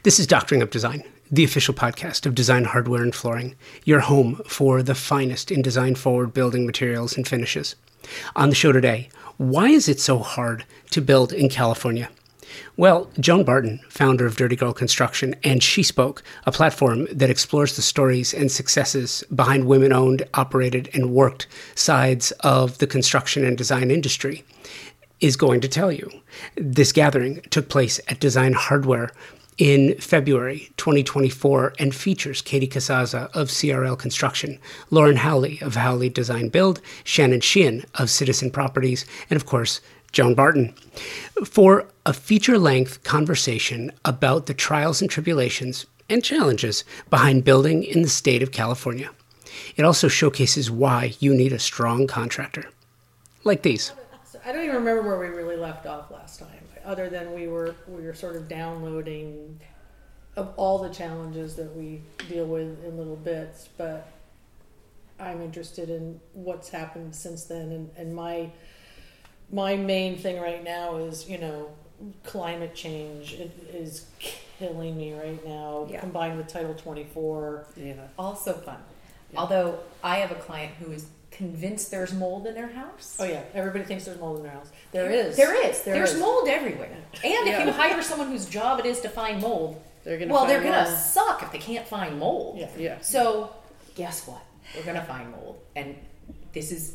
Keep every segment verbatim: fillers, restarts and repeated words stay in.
This is Doctoring Up Design, the official podcast of Design Hardware and Flooring, your home for the finest in design-forward building materials and finishes. On the show today, why is it so hard to build in California? Well, Joan Barton, founder of Dirty Girl Construction, and She Spoke, a platform that explores the stories and successes behind women-owned, operated, and worked sides of the construction and design industry, is going to tell you. This gathering took place at Design Hardware in February twenty twenty-four and features Katie Casaza of C R L Construction, Lauren Howley of Howley Design Build, Shannon Sheehan of Citizen Properties, and of course, Joan Barton, for a feature-length conversation about the trials and tribulations and challenges behind building in the state of California. It also showcases why you need a strong contractor. Like these. I don't even remember where we really left off last time, other than we were we were sort of downloading of all the challenges that we deal with in little bits, but I'm interested in what's happened since then, and, and my my main thing right now is, you know, climate change. It is killing me right now, yeah. Combined with Title twenty-four. Yeah. Also fun. Yeah. Although I have a client who is convinced there's mold in their house. Oh yeah, everybody thinks there's mold in their house. There is. There is. There there's is. mold everywhere. And Yeah. if you hire someone whose job it is to find mold, They're gonna well, find they're going to mold. suck if they can't find mold. Yeah. Yeah. So guess what? They're going to find mold. And this is,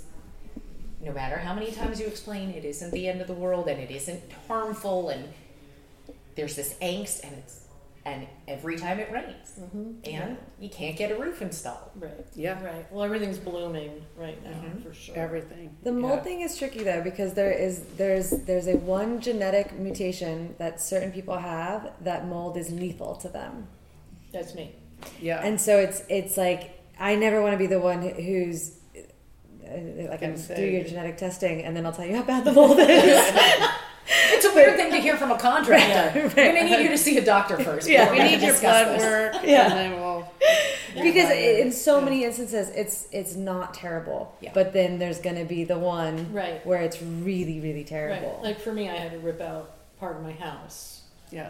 no matter how many times you explain, it isn't the end of the world and it isn't harmful, and there's this angst, and it's and every time it rains, Mm-hmm. and Yeah. you can't get a roof installed. Right. Yeah. Right. Well, everything's blooming right now, Mhm. for sure. Everything. The mold Yeah. thing is tricky though, because there is there's there's a one genetic mutation that certain people have that mold is lethal to them, That's me. Yeah. and so it's it's like I never want to be the one who- who's uh, like Can I'm say- do your genetic testing and then I'll tell you how bad the mold is. It's a weird thing to hear from a contractor. Right, We're right. going to need you to see a doctor first. Yeah. before we can need your discuss blood this. work, Yeah. and then we'll. Because Yeah. in so many instances it's it's not terrible, Yeah. but then there's going to be the one Right. where it's really really terrible. Right. Like for me, I had to rip out part of my house, Yeah.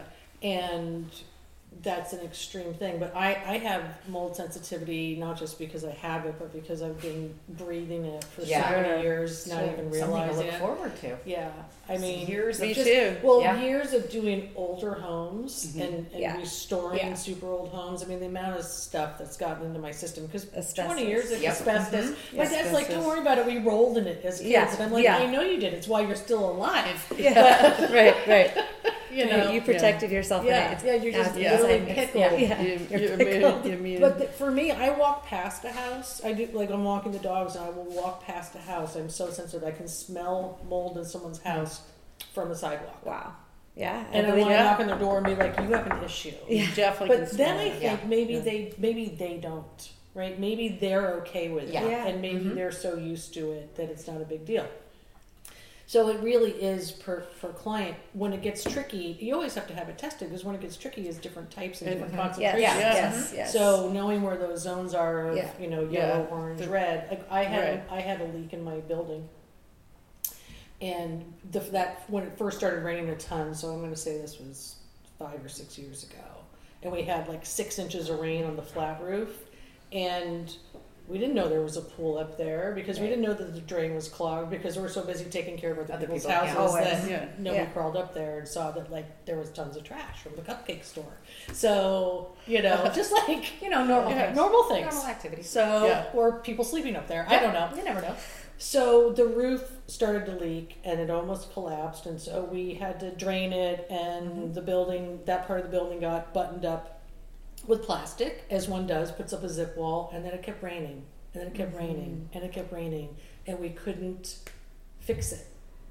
and that's an extreme thing. But I, I have mold sensitivity, not just because I have it, but because I've been breathing it for Yeah. so many years, not So even something to realizing look it. forward to. Yeah, I mean, years Me of just- too. Well, Yeah. years of doing older homes Mhm. and, and Yeah. restoring Yeah. super old homes. I mean, the amount of stuff that's gotten into my system, because Asbestos. twenty years of Yep. asbestos. Mhm. My dad's like, "Don't worry about it. We rolled in it as kids," Yeah. and I'm like, Yeah. "I know you did. It's why you're still alive." Yeah, right, right. You know, you protected yourself. yeah, in it. It's, yeah, you're just Yeah. literally it's- pickled. Yeah, yeah. You, You're you, pickled. you mean, But the, for me, I walk past a house. I do like I'm walking the dogs, and I will walk past a house. I'm so sensitive. I can smell mold in someone's house from the sidewalk. Wow. Yeah. And I believe want to Yeah. knock on their door and be like, "You have an issue." you definitely But can then smell I it. think Yeah. maybe Yeah. they maybe they don't, right? Maybe they're okay with it, Yeah. Yeah. and maybe Mhm. they're so used to it that it's not a big deal. So it really is per for client. When it gets tricky, you always have to have it tested, because when it gets tricky, is different types and And- different Mhm. concentrations. Yes, Yeah. yes, yes. So knowing where those zones are, of, Yeah. you know, Yeah. yellow, orange, The- red. Like I had, Right. I had a leak in my building, and the, that when it first started raining a ton. So I'm going to say this was five or six years ago, and we had like six inches of rain on the flat roof, and we didn't know there was a pool up there, because we Right. didn't know that the drain was clogged, because we were so busy taking care of other, Other people's people, yeah. houses Always. that Yeah. nobody Yeah. crawled up there and saw that like there was tons of trash from the cupcake store. So you know, just like You know, normal yeah, things. normal things. Normal activities. So, Yeah. or people sleeping up there. I don't know. You never know. So the roof started to leak and it almost collapsed, and so we had to drain it, and Mm-hmm. the building, that part of the building got buttoned up with plastic, as one does, puts up a zip wall, and then it kept raining, and then it kept Mm-hmm. raining, and it kept raining, and we couldn't fix it.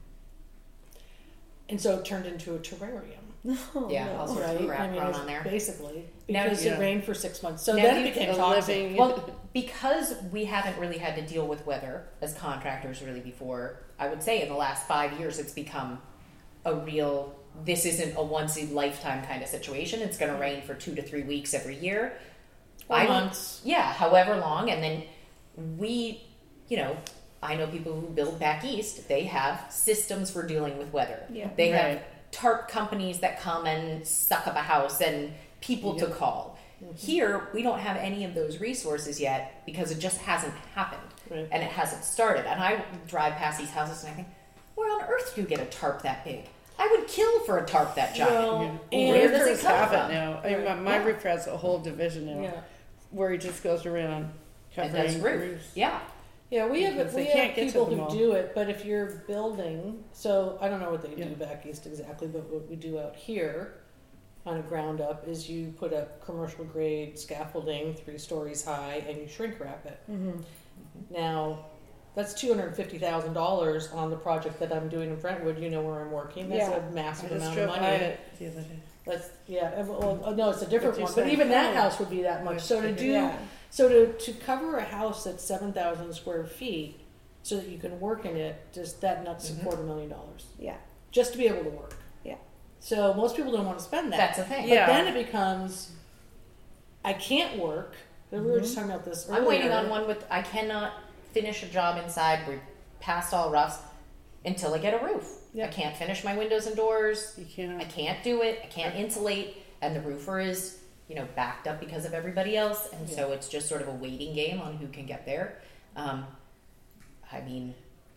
And so it turned into a terrarium. Oh, Yeah, no. all sorts Right? of crap I mean, grown it's on there. basically, Now- because Yeah. it rained for six months. So Now then you- it became a toxic. living- Well, because we haven't really had to deal with weather as contractors really before, I would say in the last five years it's become a real, this isn't a once in a lifetime kind of situation. It's going to rain for two to three weeks every year. Or I don't- months. Yeah, however long. And then we, you know, I know people who build back east, they have systems for dealing with weather. Yeah. They have Right. tarp companies that come and suck up a house and people to call. Here, we don't have any of those resources yet because it just hasn't happened Right. and it hasn't started. And I drive past these houses and I think, where on earth do you get a tarp that big? I would kill for a tarp that giant. Well, Yeah. and Where does it Roofers come have from? it now. I mean, my, my Yeah. roof has a whole division now yeah. where he just goes around And covering does roof. roofs. Yeah. Yeah, we have Because we they have can't get to people them who all. do it, but if you're building, so I don't know what they Yeah. do back east exactly, but what we do out here, on a ground up, is you put up commercial grade scaffolding three stories high and you shrink wrap it. Mm-hmm. Now, that's two hundred fifty thousand dollars on the project that I'm doing in Brentwood. You know where I'm working. That's Yeah. a massive I just amount of drove money. by it the other day. That's yeah. uh, Well, uh, no, it's a different But you're one. But saying- even that oh. house would be that much. So to do Yeah. so to, to cover a house that's seven thousand square feet, so that you can work in it, just that nuts Mhm. a quarter million dollars Yeah. just to be able to work. Yeah. So most people don't want to spend that. That's the thing. But Yeah. then it becomes, I can't work. We were just talking about this earlier. I'm waiting on one with, I cannot finish a job inside. We're past all roughs until I get a roof. Yeah. I can't finish my windows and doors. You can't. I can't do it. I can't insulate. And the roofer is, you know, backed up because of everybody else. And so it's just sort of a waiting game on who can get there. Um, I mean,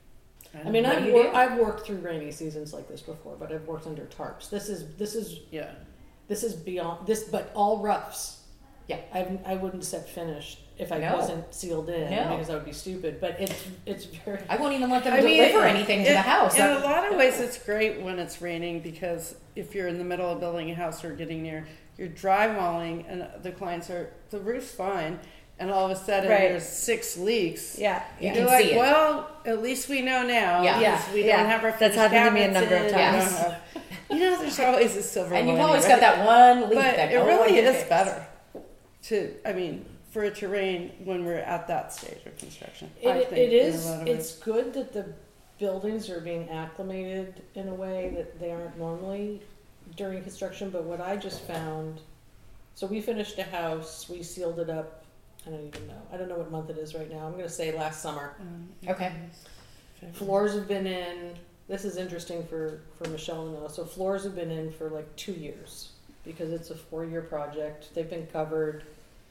I mean, What I've do you wor- do? I've worked through rainy seasons like this before, but I've worked under tarps. This is this is Yeah. this is beyond this, but all roughs. Yeah. I I wouldn't set finished if I No. wasn't sealed in No. because that would be stupid. But it's it's very I won't even let them I mean, deliver it- anything to it- the house. In a That- lot of ways, it's great when it's raining because if you're in the middle of building a house or getting near, you're drywalling and the clients are, the roof's fine, and all of a sudden Right. there's six leaks. Yeah. You You're can like, see it. well, at least we know now. Yeah. because Yeah, We yeah. don't have our That's finished happened to me a cabinets number of in, times. we don't have- You know, there's always a silver and you've lining, always right? got that one leak But that it no one really can is fix. better to, I mean, for it to rain when we're at that stage of construction. I It, think, it in a is. lot of It's good that the buildings are being acclimated in a way that they aren't normally during construction. But what I just found, so we finished a house, we sealed it up. I don't even know. I don't know what month it is right now. I'm going to say last summer. Um, Okay. Floors have been in. This is interesting for for Michelle to know. So floors have been in for like two years because it's a four year project. They've been covered.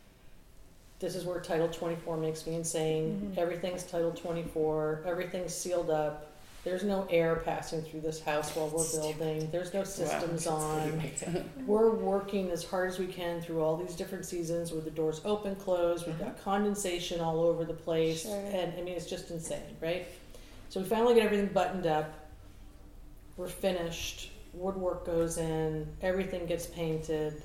This is where Title twenty-four makes me insane. Mhm. Everything's Title twenty-four. Everything's sealed up. There's no air passing through this house while we're building. There's no systems on. We're working as hard as we can through all these different seasons with the doors open, closed. We've got condensation all over the place. Sure. And I mean, it's just insane, right? So we finally get everything buttoned up. We're finished. Woodwork goes in. Everything gets painted.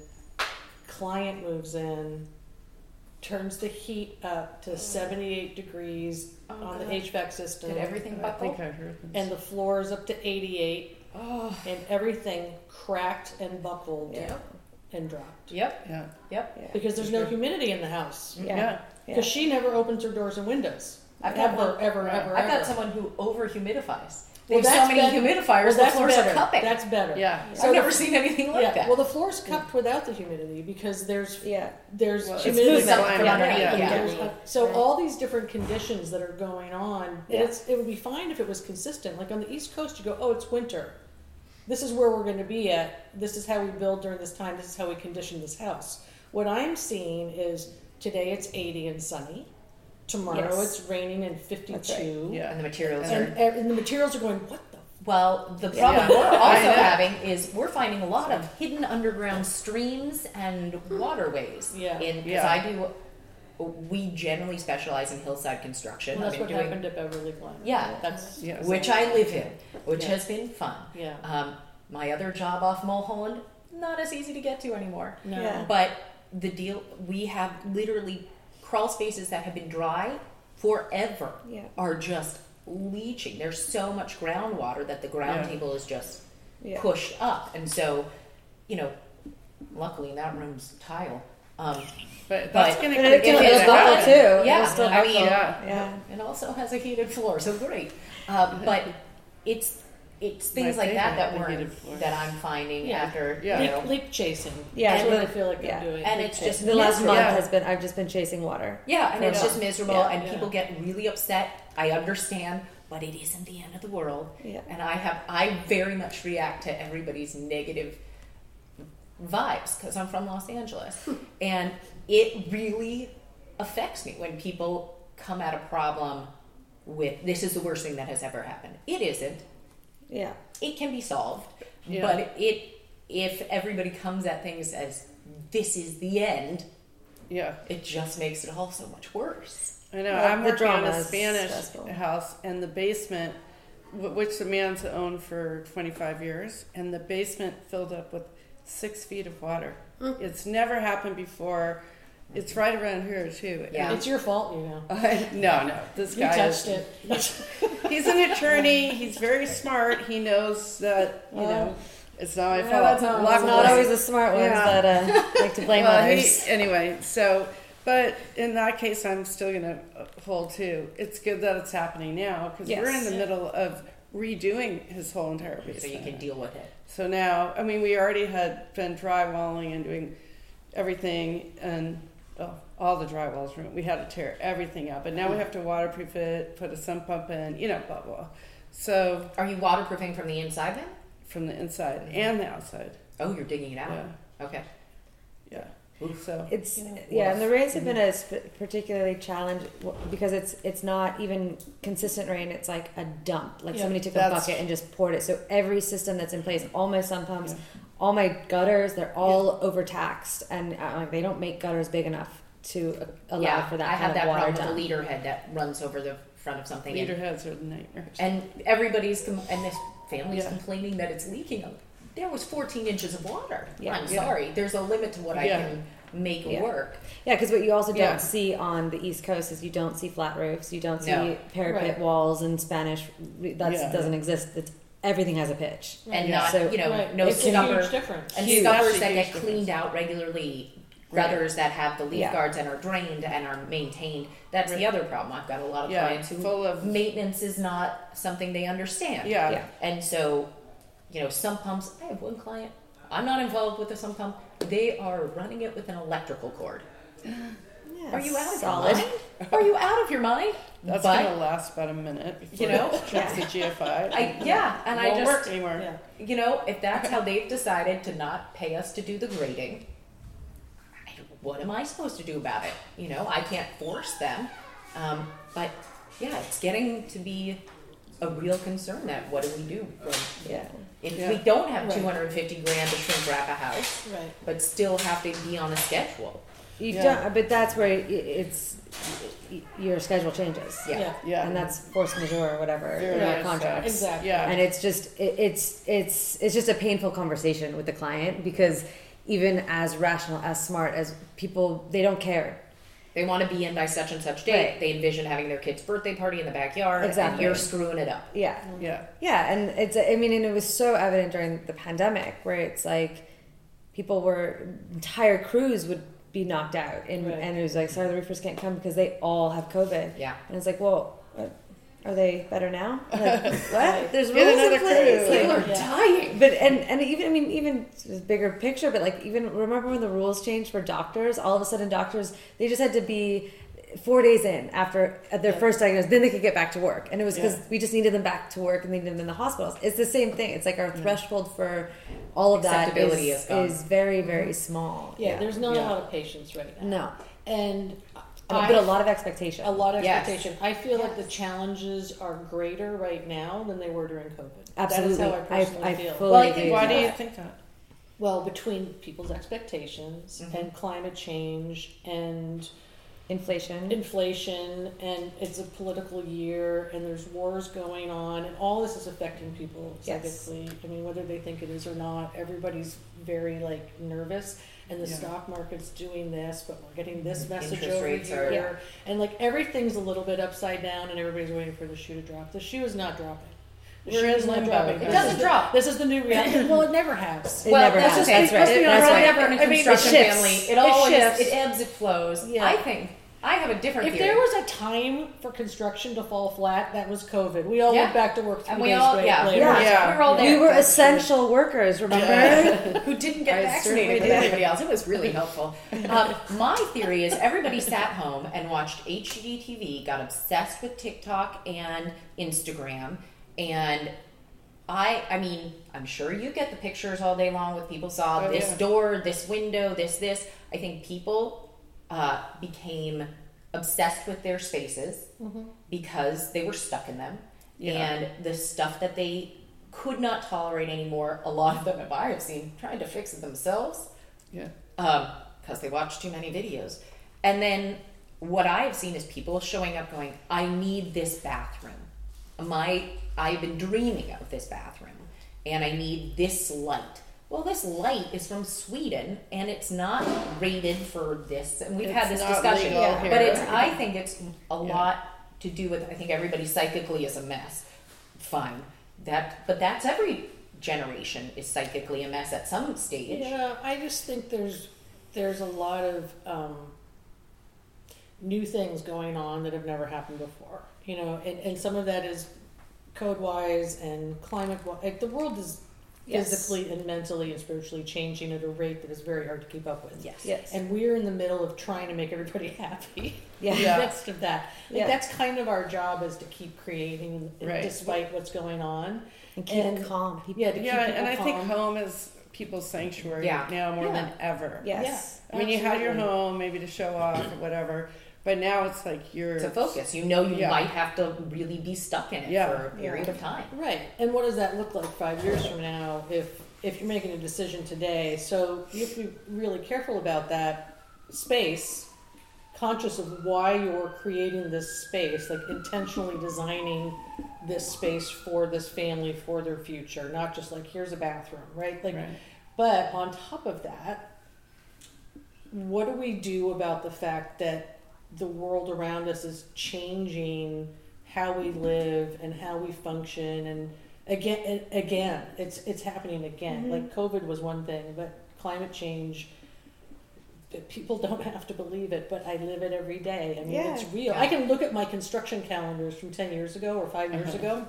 Client moves in. Turns the heat up to seventy-eight degrees Oh, on the God. H V A C system. Did everything I think buckle? I heard this. And the floor is up to eighty-eight. Oh. And everything cracked and buckled Yeah. and dropped. Yep. Yeah. Yep. Yeah. Because there's no humidity in the house. Yeah. Yeah. Because she never opens her doors and windows. I've got ever, one- ever, Right. ever, I've got ever. someone who over humidifies. Well, There's so that's many better. humidifiers, Well, the that's floors better. are cupping. That's better. Yeah. So I've never the- seen anything like yeah. that. Well, the floor's cupped without the humidity because there's Yeah. there's Well, it's humidity. movement Yeah, from yeah, underneath, yeah, yeah. there's- uh, So Right. all these different conditions that are going on, Yeah. it's it would be fine if it was consistent. Like on the East Coast, you go, oh, it's winter. This is where we're going to be at. This is how we build during this time. This is how we condition this house. What I'm seeing is today it's eighty and sunny. Tomorrow Yes. it's raining and fifty-two. Yeah. And the materials And, are. and the materials are going, what the Well, the Yeah. problem we're I also know. having is we're finding a lot of hidden underground streams and waterways. Yeah. In because Yeah. I do, we generally specialize in hillside construction. Well, that's I've what been doing, happened at Beverly Glen. Yeah. That's Yeah. which I live in, which Yeah. has been fun. yeah. Um, my other job off Mulholland, not as easy to get to anymore. No. Yeah. But the deal, we have literally crawl spaces that have been dry forever Yeah. are just leaching. There's so much groundwater that the ground Yeah. table is just Yeah. pushed up. And so, you know, luckily that room's tile. Um, But that's But- going to But it- continue it'll to buckle happen. too. yeah, It'll still I mean, Yeah. Yeah. it also has a heated floor, so great. Uh, but it's it's things My like that that favorite, the we're heated floor. that I'm finding Yeah. after Yeah. you know. Leak, leak chasing. Yeah, That's what the- I feel like yeah. I'm doing. And Leak it's chasing. just The last miserable. month Yeah. has been I've just been chasing water. Yeah, and it's Yeah. just miserable, Yeah. and Yeah. people get really upset. I understand, but it isn't the end of the world. Yeah. And I have, I very much react to everybody's negative vibes because I'm from Los Angeles. And it really affects me when people come at a problem with, this is the worst thing that has ever happened. It isn't. Yeah. It can be solved. Yeah. But it, if everybody comes at things as, this is the end, Yeah. it just makes it all so much worse. I know. Well, I'm the working on drama a is Spanish stressful. house, and the basement, wh- which the man's owned for twenty-five years, and the basement filled up with six feet of water. It's never happened before. It's right around here too. Yeah. It's your fault, you know. I, no, no. This You guy touched is, it. He's an attorney. He's very smart. He knows that you know it's not my Yeah, fault. that's not- It's Luckily- not always the smart ones Yeah. that uh, like to blame well, others. he, anyway, so, but in that case, I'm still going to hold to. It's good that it's happening now because we're in Yes. the middle of redoing his whole entire basement. So you can deal with it. So now, I mean, we already had been drywalling and doing everything, and well, all the drywall's ruined. We had to tear everything out, but now we have to waterproof it, put a sump pump in, you know, blah blah. So Are you waterproofing from the inside then? from the inside and the outside, Oh, you're digging it out. yeah, Okay. yeah. So It's You know, yeah, and the rains have been Mm-hmm. a sp- particularly challenged w- because it's it's not even consistent rain. It's like a dump. Like Yeah, somebody took a that's- bucket and just poured it. So every system that's in place, all my sump pumps, Yeah. all my gutters, they're all overtaxed, and uh, like they don't make gutters big enough to uh, allow Yeah, for that I kind have of that water problem with dump. the leader head that runs over the front of something. leader And, heads are the nightmares. and everybody's, com- and this family's Yeah. complaining that it's leaking. There was fourteen inches of water. Yeah. I'm Yeah. sorry. There's a limit to what I Yeah. can make Yeah. work. Yeah, because what you also don't Yeah. see on the East Coast is you don't see flat roofs, you don't see No. parapet Right. walls in Spanish. That Yeah. doesn't exist. It's, everything has a pitch. And Yeah. not, So- you know, Right. no It's a scupper. huge difference. And Huge. scuppers That's a that huge get difference. cleaned out regularly, Right. gutters that have the leaf Yeah. guards and are drained and are maintained. That's the other problem. I've got a lot of Yeah, clients who full of- maintenance is not something they understand. Yeah. Yeah. And so, you know, sump pumps, I have one client, I'm not involved with the sump pump, they are running it with an electrical cord. Yeah, Are you out of solid. your mind? Are you out of your mind? That's But- gonna last about a minute before You know? it gets to G F I. I, yeah, and I won't just, work anymore. Yeah. you know, if that's how they've decided to not pay us to do the grading, I, what am I supposed to do about it? You know, I can't force them. Um, but yeah, it's getting to be a real concern that what do we do when, Yeah. if Yeah. we don't have Right. two hundred fifty grand to shrink wrap a house, Right. but still have to be on a schedule. You Yeah. don't, but that's where it- it's your schedule changes. Yeah. Yeah. Yeah. and that's force majeure or whatever Very in our nice, contracts. Exactly. Yeah. And it's just it, it's it's it's just a painful conversation with the client because even as rational, as smart as people, they don't care. They want to be in by such and such date. Right. They envision having their kid's birthday party in the backyard, Exactly. and you're screwing it up. Yeah, Yeah. yeah, and it's I mean, and it was so evident during the pandemic where it's like people were entire crews would be knocked out, and Right. and it was like sorry the roofers can't come because they all have COVID. Yeah. And it's like, well, what, are they better now? Like, what? There's Get rules another in place. crew. People Like, are Yeah. dying. but and and even I mean even just bigger picture, but like even remember when the rules changed for doctors? All of a sudden, doctors they just had to be four days in after at their Yeah. first diagnosis, then they could get back to work, and it was because Yeah. we just needed them back to work and needed them in the hospitals. It's the same thing. It's like our threshold for all of that Acceptability is is gone. is very very small. Yeah, there's not Yeah. a lot of patience right now. no, And but I, a lot of expectation. a lot of Yes. expectation. I feel like the challenges are greater right now than they were during COVID. Absolutely, That is how I I, personally I feel. fully Well, I agree. think- with Why do that. you think that? Well, between people's expectations Mhm. and climate change and Inflation. inflation, and it's a political year, and there's wars going on, and all this is affecting people Yes. psychically. I mean, whether they think it is or not, everybody's very like nervous, and the Yeah. stock market's doing this, but we're getting this message Interest over rates here, are- Yeah. and like everything's a little bit upside down, and everybody's waiting for the shoe to drop. The shoe is not dropping. The We're shoe in is not limbo. dropping. It This doesn't is the- drop. This is the new reality. Well, it never has. It well, never that's has. just That's it. right. Let's be honest, That's we're right. never in a I mean, it construction shifts. family. It It always shifts. it ebbs, it flows. Yeah. I think I have a different If theory. there was a time for construction to fall flat, that was COVID. We all Yeah. went back to work three And we days all- straight yeah. later. Yeah. Yeah. we were all there. We were That's essential workers, remember? who didn't get I vaccinated with certainly did. anybody else. It was really helpful. Um, my theory is everybody sat home and watched H G T V, got obsessed with TikTok and Instagram, and I, I mean, I'm sure you get the pictures all day long with people saw Oh, this yeah. door, this window, this, this. I think people uh, became obsessed with their spaces because they were stuck in them. Yeah. And the stuff that they could not tolerate anymore, a lot of them, if I have seen, tried to fix it themselves Yeah. because they watched too many videos. And then what I have seen is people showing up going, I need this bathroom. My, I've been dreaming of this bathroom and I need this light. Well, this light is from Sweden and it's not rated for this. And we've had It's this not discussion. legal Yeah. here. But it's, I think it's a Yeah. lot to do with, I think everybody psychically is a mess. Fine. That, but that's every generation is psychically a mess at some stage. Yeah, I just think there's there's a lot of um, new things going on that have never happened before. You know, and, and some of that is code wise and climate wise. Like the world is Yes. physically and mentally and spiritually changing at a rate that is very hard to keep up with. Yes. Yes. And we're in the middle of trying to make everybody happy. Yeah. In the Yeah. midst of that. Like Yeah. that's kind of our job, is to keep creating Right. despite what's going on. And keep And- it calm. Keep Yeah, to Yeah, keep and I people think calm. home is people's sanctuary Yeah. now more Yeah. than ever. Yes. Yeah. I mean, you had your Absolutely. home maybe to show off or whatever, but now it's like you're To focus. You know you Yeah. might have to really be stuck in it Yeah. for a period Yeah. of time. Right. And what does that look like five years from now if if you're making a decision today? So you have to be really careful about that space, conscious of why you're creating this space, like intentionally designing this space for this family, for their future, not just like here's a bathroom, right? Like Right. but on top of that, what do we do about the fact that the world around us is changing how we live and how we function? And again, and again, it's it's happening again. Like COVID was one thing, but climate change, people don't have to believe it, but I live it every day. I mean, Yeah. it's real. Yeah. I can look at my construction calendars from ten years ago or five years Uh-huh. ago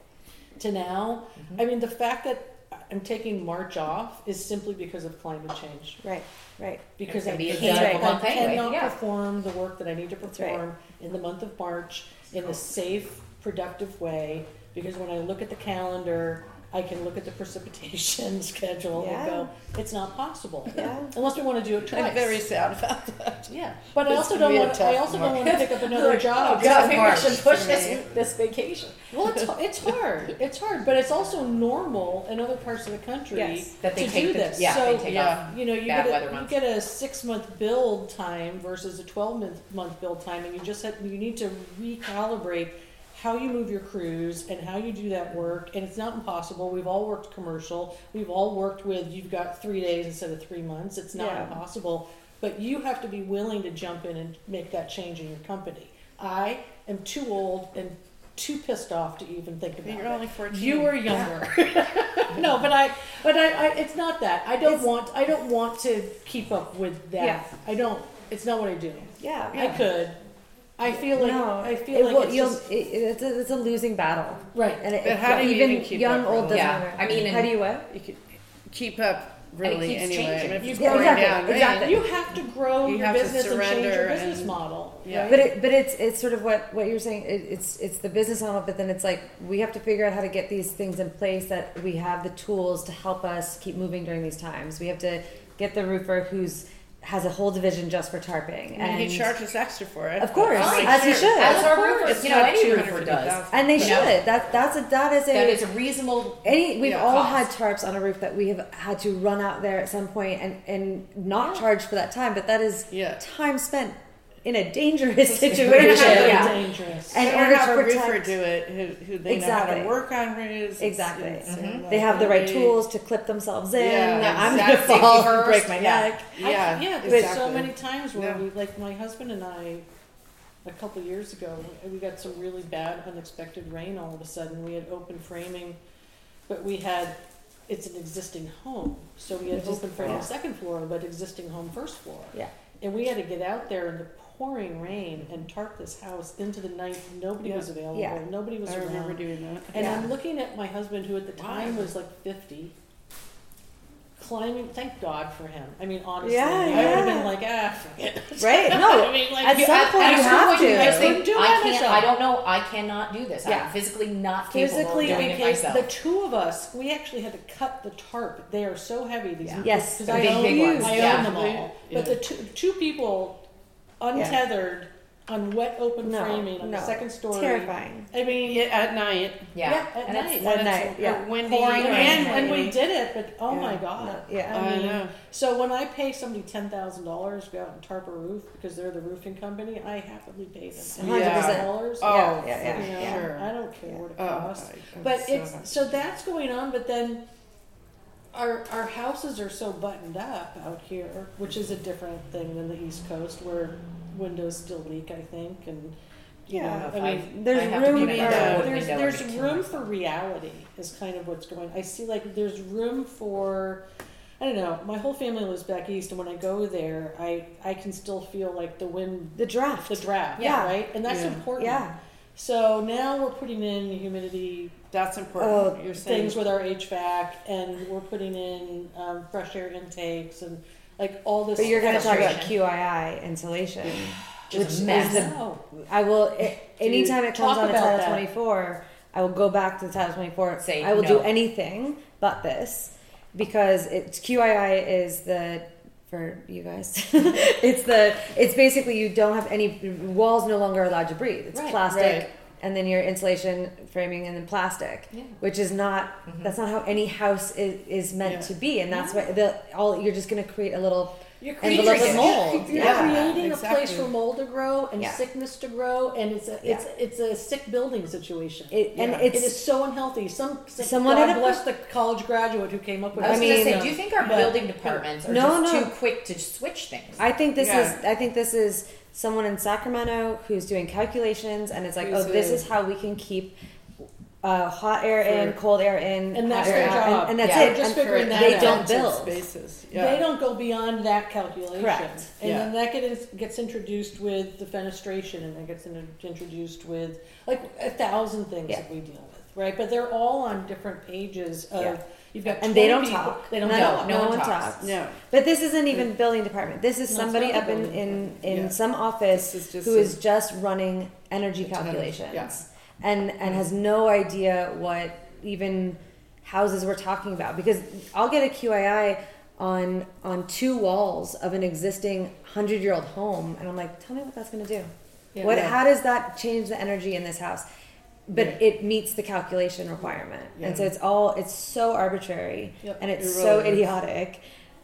to now. I mean, the fact that I'm taking March off is simply because of climate change. Right. Right. Because It I can be a can't, difficult I month anyway, cannot yeah. perform the work that I need to That's right. perform in the month of March in a safe, productive way. Because when I look at the calendar, I can look at the precipitation schedule Yeah. and go, it's not possible. Yeah. Unless we want to do it twice. I'm very sad about that. yeah. But I It's also gonna don't be a want. I tough also don't month. want to pick up another job. Oh, God, maybe we March should push for this, me. this vacation. Well, it's it's hard. It's hard, but it's also normal in other parts of the country Yes. That they to take do the, this. yeah, so, they take yeah. off. you know, you bad get weather a, you months. get a six month build time versus a twelve month month build time, and you just have, you need to recalibrate how you move your crews and how you do that work. And it's not impossible. We've all worked commercial. We've all worked with you've got three days instead of three months. It's not Yeah. impossible, but you have to be willing to jump in and make that change in your company. I am too old and too pissed off to even think about You're it. only fourteen. You were younger. no, but I, but I, I, it's not that. I don't It's- want, I don't want to keep up with that. Yeah. I don't. It's not what I do. Yeah. I could. I feel like no, I feel it like will- it's you'll- just it, it's, a, it's a losing battle, right. and it, But how do you even, even keep young, up, old really? doesn't Yeah, matter. I mean, how and- do you what? You could keep up really keeps anyway. changing. I mean, if it's Yeah, going exactly, down, right? exactly. You have to grow You your have to business and change your surrender business and- model. Yeah. right? But it, but it's it's sort of what what you're saying. It, it's it's the business model, but then it's like we have to figure out how to get these things in place that we have the tools to help us keep moving during these times. We have to get the roofer who's has a whole division just for tarping, And and he charges extra for it. Of course, I'm like, as he sure. should. As our Of course. roofer, It's you know, not any two roofer hundred fifty does. thousand. and they You should. know? That that's a that is a That is a reasonable. Any, we've Yeah. all Cost. had tarps on a roof that we have had to run out there at some point and, and not Yeah. charge for that time, but that is Yeah. time spent in a dangerous It's situation. Very Yeah. dangerous. And And in or order have to a roofer protect- do it who, who they know how Exactly. to work on roofs. It's- Exactly. it's, Mhm. uh, They have the right really- tools to clip themselves in. Yeah, I'm exact going to safety fall and first. break my Yeah. neck. I- Yeah, yeah. There's so exactly. many times where Yeah. we, like my husband and I, a couple years ago, we got some really bad, unexpected rain. All of a sudden, we had open framing, but we had it's an existing home, so we had Which is- open framing yeah. second floor, but existing home first floor. Yeah. And we had to get out there in the pouring rain and tarp this house into the night. Nobody Yeah. was available. Yeah. Nobody was I around. remember doing that. And Yeah. I'm looking at my husband, who at the time was like fifty, climbing. Thank God for him. I mean, honestly, Yeah, I would yeah. have been like, ah, forget it. Right? No. I mean, like, At you- some At- point at you a certain have point, you to. just think, I couldn't do I it can't. myself. I don't know. I cannot do this. Yeah. I'm physically not capable Physically, of doing it okay, myself. the two of us, we actually had to cut the tarp. They are so heavy. These Yeah. Yes, because the I big, own, big ones. I Yeah. own them all. Yeah. But the two, two people untethered on wet open No, framing on no. the second story. Terrifying. I mean, Yeah, at night. yeah. yeah, at and it's- night. At night, It's yeah. windy. Pouring and, rain. and we did it, but oh Yeah. my god! No, yeah. I I mean, know. so when I pay somebody ten thousand dollars to go out and tarp a roof because they're the roofing company, I happily pay them one hundred percent. dollars. Oh, Yeah, yeah, yeah, you know, yeah. sure. I don't care what it Oh, costs. I'm But so it's happy. so that's going on, but then our our houses are so buttoned up out here, which is a different thing than the East Coast, where windows still leak, I think, and you Yeah. know, I I- mean, There's I have to room be for- in a wood there's window there's and kill room myself. for reality is kind of what's going. I see like there's room for. I don't know. My whole family lives back east, and when I go there, I I can still feel like the wind, The draft. the draft, Yeah. right, and that's Yeah. important. Yeah. So now we're putting in humidity That's important. Oh, You're saying. things with our H V A C, and we're putting in um, fresh air intakes and like all this. But you're going to talk about Frustration. Q I I insulation, Which which is is a mess. the No. I will. I, anytime it comes talk on a about Title that. twenty-four, I will go back to the Title twenty-four. Say I will no. do anything but this because it's Q I I is the for you guys. it's the it's basically you don't have any walls no longer allowed to breathe. It's Right, plastic. right. And then your insulation framing, and then plastic, Yeah. which is not. That's not how any house is, is meant Yeah. to be, and that's why the all. You're just going to create a little You're envelope creating of mold. You're Yeah. creating a place exactly. for mold to grow and Yeah. sickness to grow, and it's a it's it's a sick building situation. It, and Yeah. it's it is so unhealthy. Some Someone God had a- bless the college graduate who came up with. I was it. I going to mean- say, do you think our But- building departments are No, just no. too quick to switch things? I think this Yeah. is I think this is someone in Sacramento who's doing calculations and it's like, Who's oh, this a- is how we can keep uh, hot air in, For- cold air in, And that's hot air their out, job. and, and that's Yeah. it. Just And figuring that they out. don't Dented build. spaces. Yeah. They don't go beyond that calculation. Correct. And Yeah. then that gets, gets introduced with the fenestration, and that gets in- introduced with like a thousand things Yeah. that we deal with, right? But they're all on different pages of. Yeah. You've got And they twenty don't people- talk. They don't no, talk. no, No one one talks. talks. No. But this isn't even building department. This is No, it's somebody not the up in building in, department. in Yeah. some office This is just who a- is just running energy It's a hundred- calculations, yeah. and and has no idea what even houses we're talking about. Because I'll get a Q I I on on two walls of an existing hundred year old home, and I'm like, tell me what that's going to do. Yeah. what? Yeah. How does that change the energy in this house? But Right. it meets the calculation requirement, and so Yeah. it's all it's so arbitrary, Yep. and it's It so really is. idiotic.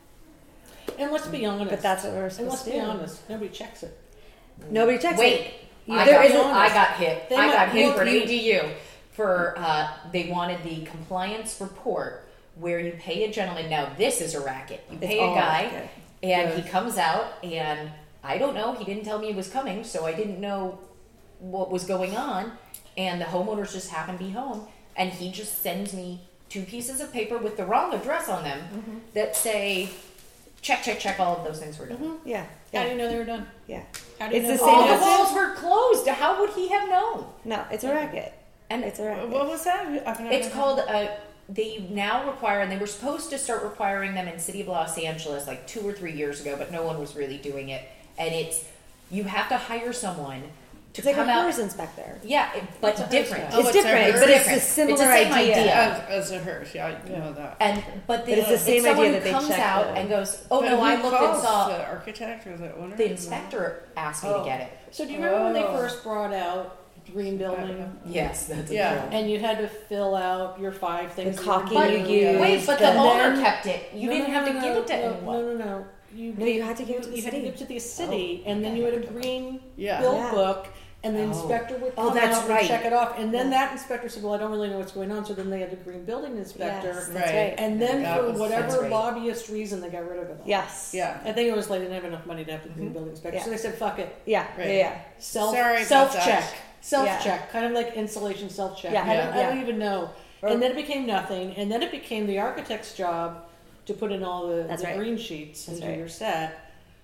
And let's be honest. But that's what we're and supposed let's to be do. honest. Nobody checks it. Nobody checks Wait, it. You- I, there got, isn't- I got hit. They I might- got hit well, for an you- A D U for uh, they wanted the compliance report where you pay a gentleman. Now this is a racket. You It's pay all a guy, racket. and Yeah. he comes out, and I don't know. He didn't tell me he was coming, so I didn't know what was going on. And the homeowners just happened to be home, and he just sends me two pieces of paper with the wrong address on them Mm-hmm. that say, check, check, check. All of those things were done. Yeah, How do yeah, you know they were done? yeah. How do you It's know the they same All were the as- done? walls were closed. How would he have known? No, it's a racket. And It's a racket. What was that? I've never It's heard called. Uh, they now require, and they were supposed to start requiring them in City of Los Angeles like two or three years ago, but no one was really doing it. And it's you have to hire someone to It's like a come out. HERS inspector. Yeah, it- but What's a HERS different. guy? Oh, it's it's a different, HERS. but it's different. a similar It's the same idea. idea. As, as a Hirsch, yeah, I know that. And but the, But it's the same someone idea who that they comes check out the- and goes, "Oh But no, who I looked and calls? saw." The architect or the owner? The inspector asked me Oh. to get it. So do you remember when they Oh. first brought out green building? Yes, that's a Yeah. drill. And you had to fill out your five things. The that you were caulking doing. you used. Wait, but the And owner then- kept it. You No, didn't no, have no, to no, give it to no, anyone. No, no, no. You, No, you had to give it to the you had to city. give it to the city, Oh, and then you had a green Yeah. bill Yeah. book, and the Oh. inspector would Oh, come that's out right. and check it off. And then Yeah. that inspector said, "Well, I don't really know what's going on." So then they had the green building inspector, Yes, that's Right. right. and then That for was- whatever that's right. lobbyist reason, they got rid of it all. Yes. Yeah. I think it was like they didn't have enough money to have the green Mhm. building inspector, Yeah. so they said, "Fuck it, Yeah. Right. Yeah. Yeah. self Sorry about self that. check, self Yeah. check, kind of like insulation self check." Yeah. I, don't, I Yeah. don't even know. Or- And then it became nothing, and then it became the architect's job to put in all the, That's the right. green sheets That's into right. your set.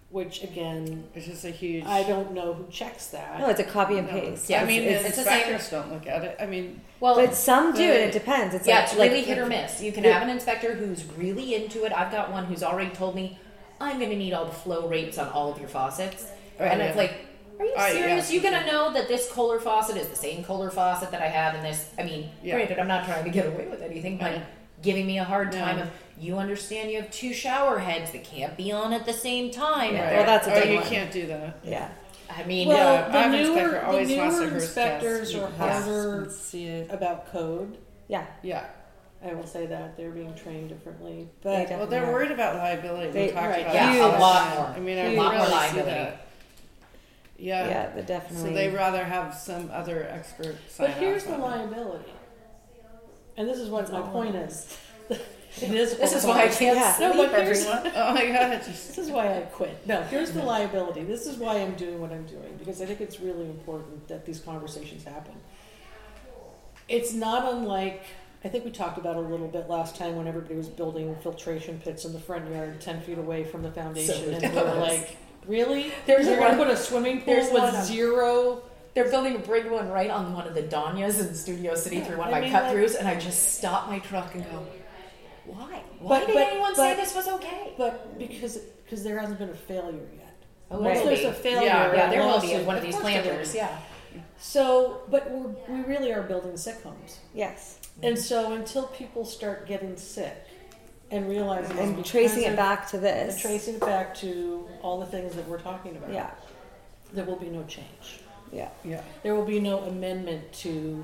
which again, It's just a huge. I don't know who checks that. No, it's a copy and No. paste. Yeah, I mean, it's, the it's the same- inspectors don't look at it. I mean, Well, but some do, but- and it depends. It's yeah, like, it's like really hit or miss. You can Yeah. have an inspector who's really into it. I've got one who's already told me, I'm going to need all the flow rates on all of your faucets. Right, and yeah. it's like, are you Oh, yeah. serious? You're going to know that this Kohler faucet is the same Kohler faucet that I have in this. I mean, Yeah. granted, I'm not trying to get away with anything, but Yeah. giving me a hard time No. of, you understand you have two shower heads that can't be on at the same time. Yeah. They're- Well, that's a oh, big you one. can't do that. yeah. I mean, Well, Yeah, the I have an newer, inspector the always wants newer to hearse inspectors test. are You harder can see it. about code. Yeah. Yeah. I will say that they're being trained differently, They but definitely Well, they're are. worried about liability. They- we talked right, about yeah, it. a Huge. lot more. I mean, I A Huge. lot more really see liability. that. Yeah. Yeah, they definitely. So they rather have some other expert sign but here's off the on it. liability, and this is what my point is. It is. this is why I can't Yeah. sleep, No, but here's- everyone. Oh my god. This is why I quit. No, here's the liability. This is why I'm doing what I'm doing, because I think it's really important that these conversations happen. It's not unlike, I think we talked about it a little bit last time when everybody was building filtration pits in the front yard ten feet away from the foundation. So and we were ridiculous. like, really? There's You're one- going to put a swimming pool there's with one on- zero? They're building a big one right on one of the Danyas in Studio City Yeah, through one of I my mean, cut like- throughs, and I just stop my truck and go, why? Why But- did but- anyone say but- this was okay? But because because there hasn't been a failure yet. Oh, Once will there's be. a failure, Yeah, Yeah, there will lawsuit, be at one of these course there will planters. be. Yeah. So, but we're, we really are building sick homes. yes. And so until people start getting sick and realizing it's And because tracing it of- back to and this. tracing it back to all the things that we're talking about, Yeah. there will be no change. Yeah. Yeah. There will be no amendment to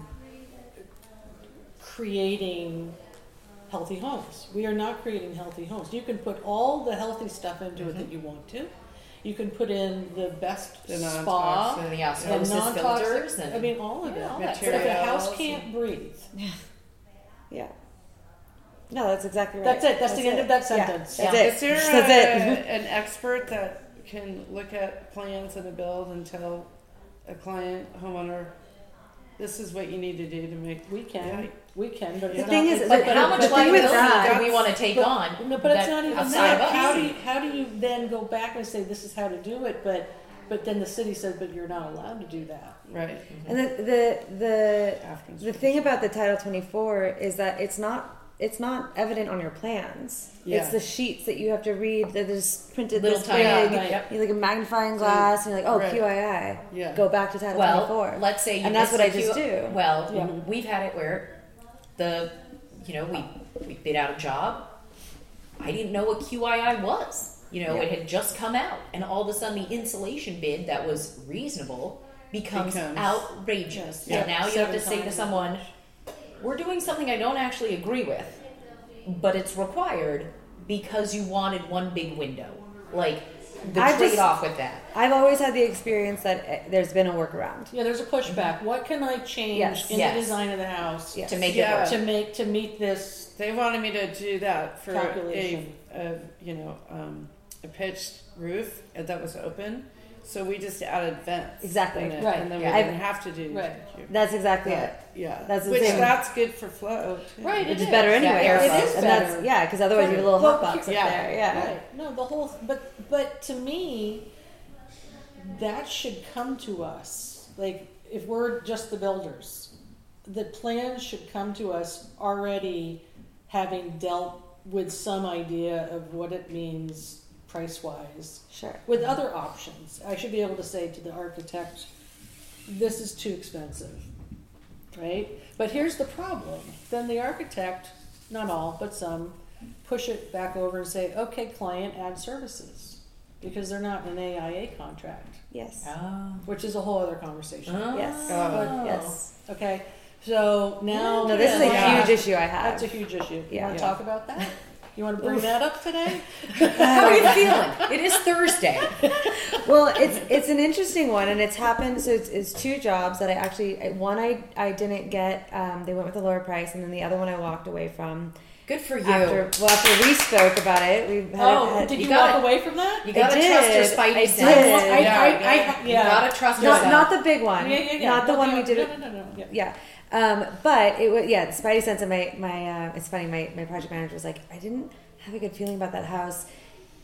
creating healthy homes. We are not creating healthy homes. You can put all the healthy stuff into it that you want to. You can put in the best The spa, non-toxic. So the and osmosis non-toxic. filters and I mean, all of it. Yeah, all But that if a stuff. house can't breathe, Yeah. No, that's exactly right. that's it. That's, the end it. of that Yeah. sentence. That's Yeah. it. Is there That's a, it. an expert that can look at plans and a build and tell a client, homeowner, this is what you need to do to make We can, Yeah. we can, but The it's thing not, is- but, But but how it- much the thing with liability that- do we want to take but- on? No, but it's that not even outside of that. us? How do you how do you then go back and say this is how to do it? But but then the city says, but you're not allowed to do that. right And the the the after the thing about the Title twenty-four is that it's not it's not evident on your plans. Yeah. It's the sheets that you have to read that is printed Little this tiny- big. Yeah, right. Yep. You like a magnifying glass, and you're like, oh, Right. Q I I. Yeah. Go back to Title Well, twenty-four. let's say you And that's missed what I a just Q- do. Well, Yeah. we've had it where the, you know, we we bid out a job. I didn't know what Q I I was. You know, Yeah. it had just come out, and all of a sudden, the insulation bid that was reasonable becomes, Becomes- outrageous. Yeah. And now you have to Seven say to times. someone, "We're doing something I don't actually agree with, but it's required because you wanted one big window." Like the I just- trade-off with that. I've always had the experience that eh, there's been a workaround. Yeah, there's a pushback. What can I change Yes. in Yes. the design of the house Yes. To make Yeah. it work. to make to meet this? they wanted me to do that for a, Calculation. a you know um, a pitched roof that was open, so we just added vents Exactly. in it, Right. and then Yeah. we didn't have to do Right. That's exactly But, it. yeah That's the which thing. that's good for flow too. Right, Which it is better is. anyway. Yeah, it also. is and better. that's yeah, because otherwise you have a little But- hot box up yeah. there. Yeah. Right. No, the whole. But but to me, that should come to us. Like if we're just the builders, the plans should come to us already having dealt with some idea of what it means price wise. Sure. With other options, I should be able to say to the architect, this is too expensive, right? But here's the problem. Then the architect, not all, but some, push it back over and say, okay, client, add services. Because they're not in an A I A contract, Yes. Oh. which is a whole other conversation. Yes. Oh. Yes. Okay, so now... No, this is a Yeah. huge issue I have. That's a huge issue. You Yeah. want to talk about that? You want to bring that up today? How are you feeling? It is Thursday. Well, it's it's an interesting one, and it's happened. So it's, it's two jobs that I actually one I I didn't get. Um, they went with a lower price, and then the other one I walked away from. Good for you. After well, after we spoke about it, we had, Oh, had did you you, got walk it. away from that? You gotta I did. trust your spidey I sense. did. I, Yeah, I, yeah. I, You yeah. gotta trust not yourself. not the big one, Yeah, yeah, yeah. not the No, one no, we did. No, it. no, no, no. Yeah. Yeah. Um, but it was, yeah, the spidey sense of my, my, uh, it's funny, my, my project manager was like, I didn't have a good feeling about that house.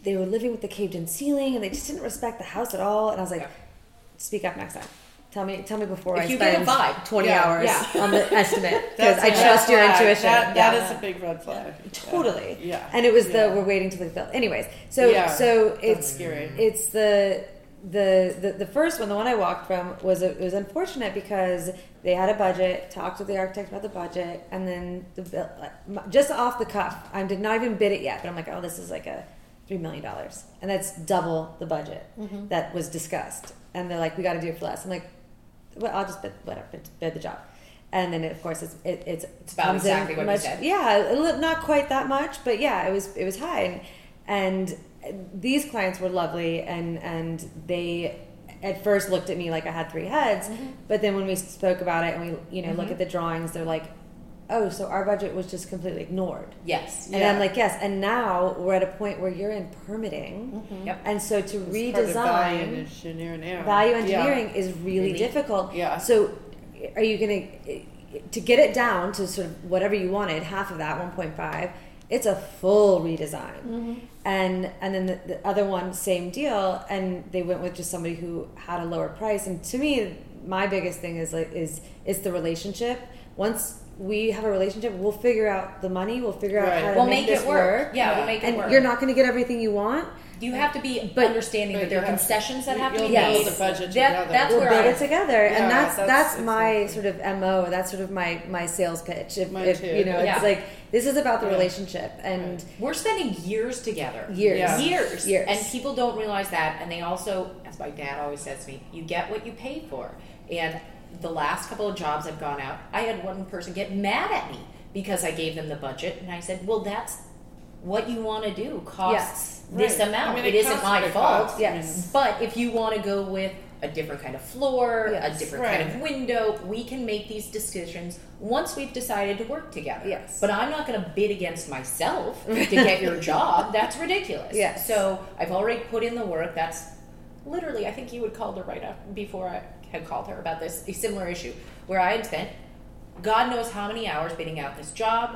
they were living with the caved in ceiling and they just didn't respect the house at all. And I was like, Yeah. speak up next time. Tell me, tell me before If I you get spend a vibe, twenty yeah, hours yeah. on the estimate because That's I a trust red your flag. intuition. That, yeah. that is a big red flag. Totally. Yeah. And it was Yeah. the we're waiting till the bill. Anyways, so Yeah. so That's it's scary. it's the, the the the first one, the one I walked from was a, it was unfortunate because they had a budget, talked with the architect about the budget, and then the bill just off the cuff. I did not even bid it yet, but I'm like, oh, this is like a three million dollars, and that's double the budget Mm-hmm. that was discussed. And they're like, we got to do it for less. I'm like, well, I'll just bid whatever, bid, bid the job. And then of course it's it, it's It's about comes in exactly what you much, said. Yeah, a li- not quite that much, but yeah, it was it was high, and and these clients were lovely, and and they at first looked at me like I had three heads, Mm-hmm. but then when we spoke about it and we you know look at the drawings, they're like, oh, so our budget was just completely ignored. Yes. And Yeah. I'm like, yes. And now we're at a point where you're in permitting, Mm-hmm. Yep. and so to It's part of value redesign. engineering. Value Yeah. engineering is really, Really? difficult. Yeah. So, are you going to to get it down to sort of whatever you wanted, half of that, one point five? It's a full redesign, and and then the, the other one, same deal, and they went with just somebody who had a lower price. And to me, my biggest thing is like is is the relationship. Once we have a relationship, we'll figure out the money. We'll figure out Right. how to We'll make, make this it work. Yeah, we'll make it and work. you're not going to get everything you want. You have to be But- understanding but that there are you have- concessions that have to you'll be build made. the budget That- together. That's We'll where build I, it together, Yeah, and that's that's- that's, it's my important. sort of M O. That's sort of my my sales pitch. If, Mine if too. you know, Yeah. it's like this is about the Yeah. relationship and we're spending years together. years, Yeah. Years. Years. And people don't realize that. And they also, as my dad always says to me, you get what you pay for. And the last couple of jobs I've gone out, I had one person get mad at me because I gave them the budget. And I said, well, that's what you want to do. Costs Yes. this Right. amount. I mean, it it isn't costs my what it fault. costs. Yes. But if you want to go with a different kind of floor, Yes. a different Right. kind of window, we can make these decisions once we've decided to work together. Yes. But I'm not going to bid against myself to get your job. That's ridiculous. Yes. So I've already put in the work. That's literally, I think you had called her right up before I had called her about this, a similar issue, where I had spent God knows how many hours bidding out this job.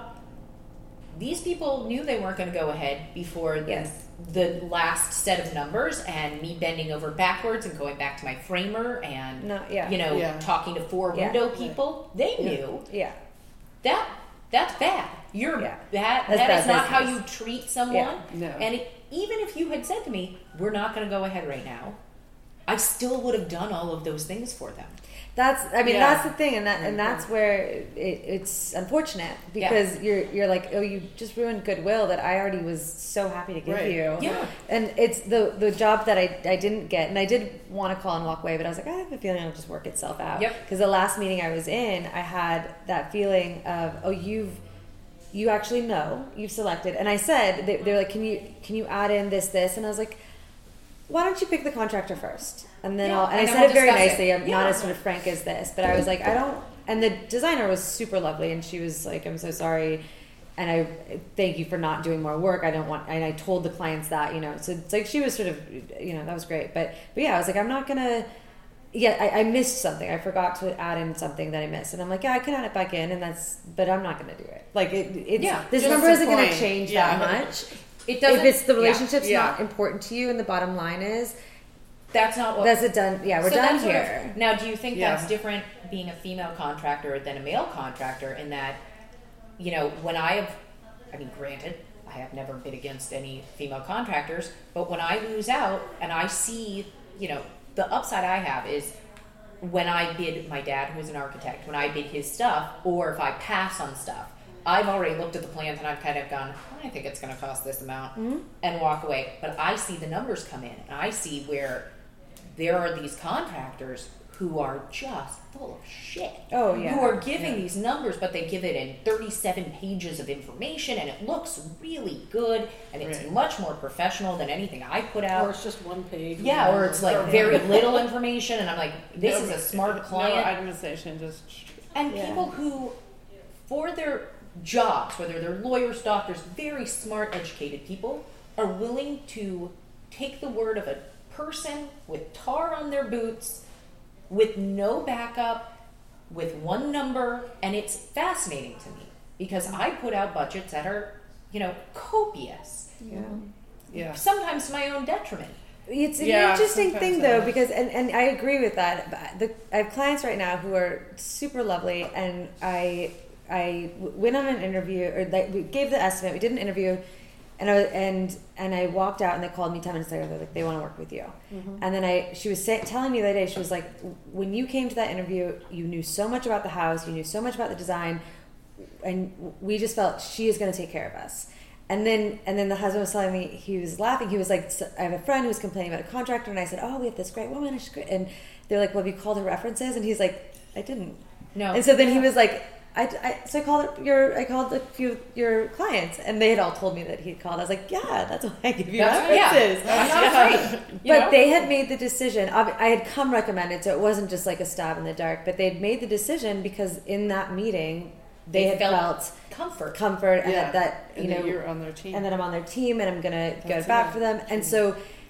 These people knew they weren't going to go ahead before the, Yes. the last set of numbers, and me bending over backwards and going back to my framer and No, yeah. you know Yeah. talking to four Yeah. window people. They Yeah. knew yeah, that that's bad. You're Yeah. that That's that bad is not how you business. treat someone. Yeah. No. And it, even if you had said to me, "We're not going to go ahead right now," I still would have done all of those things for them. that's I mean Yeah. that's the thing, and that and that's where it, it's unfortunate because you're you're like, oh, you just ruined goodwill that I already was so happy to give Right. you. Yeah. And it's the the job that I, I didn't get, and I did want to call and walk away, but I was like, I have a feeling it'll just work itself out. Yep. Because the last meeting I was in, I had that feeling of, oh, you've you actually know you've selected, and I said they, they're like, can you can you add in this this, and I was like, why don't you pick the contractor first, and then Yeah, I'll and, and I then said we'll it very discuss it. nicely. I'm not Yeah. as sort of frank as this, but I was like, I don't. And the designer was super lovely, and she was like, I'm so sorry. And I thank you for not doing more work. I don't want, and I told the clients that, you know, so it's like she was sort of, you know, that was great. But, but yeah, I was like, I'm not gonna, yeah, I, I missed something. I forgot to add in something that I missed. And I'm like, yeah, I can add it back in, and that's, but I'm not gonna do it. Like, it, it's, Yeah, this just number the isn't gonna point. change Yeah. that much. It doesn't. If it's the yeah. relationship's Yeah. not important to you, and the bottom line is, That's not what. that's it done. Yeah, we're so done that's sort of- here. now, do you think Yeah. that's different being a female contractor than a male contractor in that, you know, when I have, I mean, granted, I have never bid against any female contractors, but when I lose out and I see, you know, the upside I have is when I bid my dad, who's an architect, when I bid his stuff, or if I pass on stuff, I've already looked at the plans and I've kind of gone, I think it's going to cost this amount, Mm-hmm. and walk away. But I see the numbers come in, and I see where there are these contractors who are just full of shit. Oh, yeah. Who are giving these numbers, but they give it in thirty-seven pages of information, and it looks really good, and it's Right. much more professional than anything I put Or out. it's just one page. Yeah, or it's like very little information, and I'm like, this is a smart client. No itemization, just And Yeah. people who, for their jobs, whether they're lawyers, doctors, very smart, educated people, are willing to take the word of a person with tar on their boots, with no backup, with one number, and it's fascinating to me because I put out budgets that are, you know, copious. Yeah. Yeah. sometimes to my own detriment. It's an Yeah, interesting sometimes thing that though, is. because and, and I agree with that. But the, I have clients right now who are super lovely, and I I w- went on an interview, or like, we gave the estimate. We did an interview, and I was, and and I walked out, and they called me ten minutes later. They're like, they want to work with you. Mm-hmm. And then I she was say, telling me the other day, she was like, when you came to that interview, you knew so much about the house, you knew so much about the design, and we just felt she is going to take care of us. And then, and then the husband was telling me, he was laughing. He was like, so I have a friend who was complaining about a contractor, and I said, oh, we have this great woman. And she's great. And they're like, well, have you called her references? And he's like, I didn't. No. And so then he was like, I, I so I called your, I called a few of your clients, and they had all told me that he'd called. I was like, yeah, that's why I give you That's- yeah. references. I'm not afraid. You But know? they had made the decision. I I had come recommended, so it wasn't just like a stab in the dark. But they'd made the decision because in that meeting, they, They had felt felt, comfort. comfort, and Yeah. that, that you And know that you're on their team. and that I'm on their team, and I'm gonna go That's back it. for them. And so,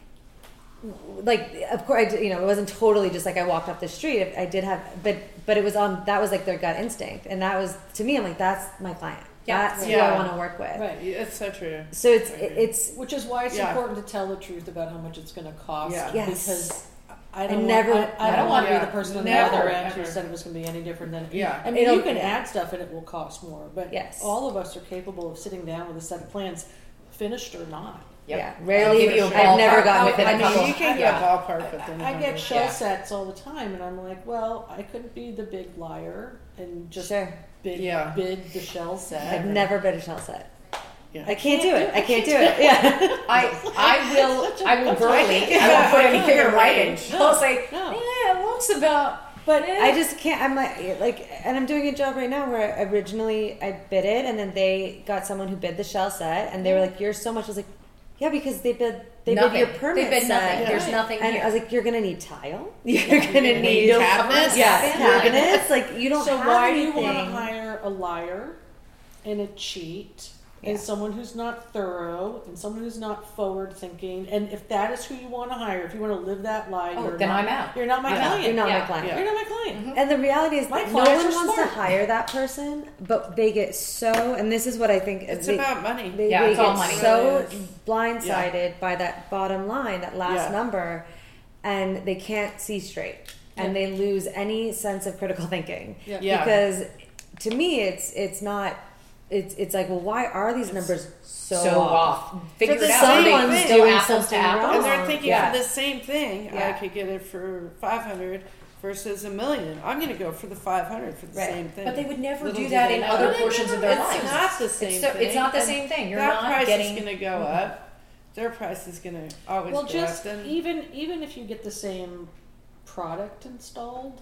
like, of course, I did, you know, it wasn't totally just like I walked off the street. I did have, but but it was on. That was like their gut instinct, and that was to me. I'm like, that's my client. Yeah. That's who Yeah. I want to work with. Right. Yeah, it's so true. So it's I agree. it's Which is why it's Yeah. important to tell the truth about how much it's going to cost. Yeah. Yes. Because I I don't never- want, I, I I don't don't want to want- be the person on the Never, other end who ever. said it was going to be any different than. Yeah. I mean, It'll- you can yeah. add stuff and it will cost more, but Yes. all of us are capable of sitting down with a set of plans, finished or not. Yep. yeah. I'll Rarely, give you a I've never ballpark. gotten I- within I a mean, couple. you can Yeah. get ballpark within I, I a get hundred. shell Yeah. sets all the time, and I'm like, well, I couldn't be the big liar and just Sure. bid, Yeah. bid the shell set. I've never been a shell set. Yeah. I can't do it. I can't do it. Yeah. I I will I will verbally I won't put anything in writing. I'll say, No. yeah, it looks about But I just can't. I'm like, like, and I'm doing a job right now where originally I bid it, and then they got someone who bid the shell set, and they were like, "You're so much." I was like, "Yeah, because they bid, they nothing. bid your permit They bid set." nothing. Yeah. There's Right. nothing And here. I was like, "You're gonna need tile. You're gonna need need cabinets? Yeah, Yeah. cabinets. Like you don't so have why anything." do you want to hire a liar and a cheat Yeah. and someone who's not thorough and someone who's not forward thinking? And if that is who you want to hire, if you want to live that lie, Oh, you're then not, I'm out. You're not my I'm out. client. You're not Yeah. my client. Yeah. You're not my client. And the reality is My that no clients one are wants smart. to hire that person, but they get so, and this is what I think It's they, about money. they, Yeah, they it's get all money. so It really blindsided by that bottom line, that last Yeah. number, and they can't see straight, and Yeah. they lose any sense of critical thinking. Yeah. Yeah. Because to me, it's it's not. It's it's like, well, why are these numbers so, so off? off. Figure the it out. Are they someone's still doing apples to something apples? wrong. And they're thinking Yeah. for the same thing, I Yeah. could get it for five hundred versus a million. I'm going to go for the five hundred for the Right. same thing. But they would never Little do do that they in know. other They portions of never- their it's lives. not the same It's, so- thing. it's not the And same thing. You're that not price getting. is going to go up. Their price is going to always Well, go just up. Then, even even if you get the same product installed,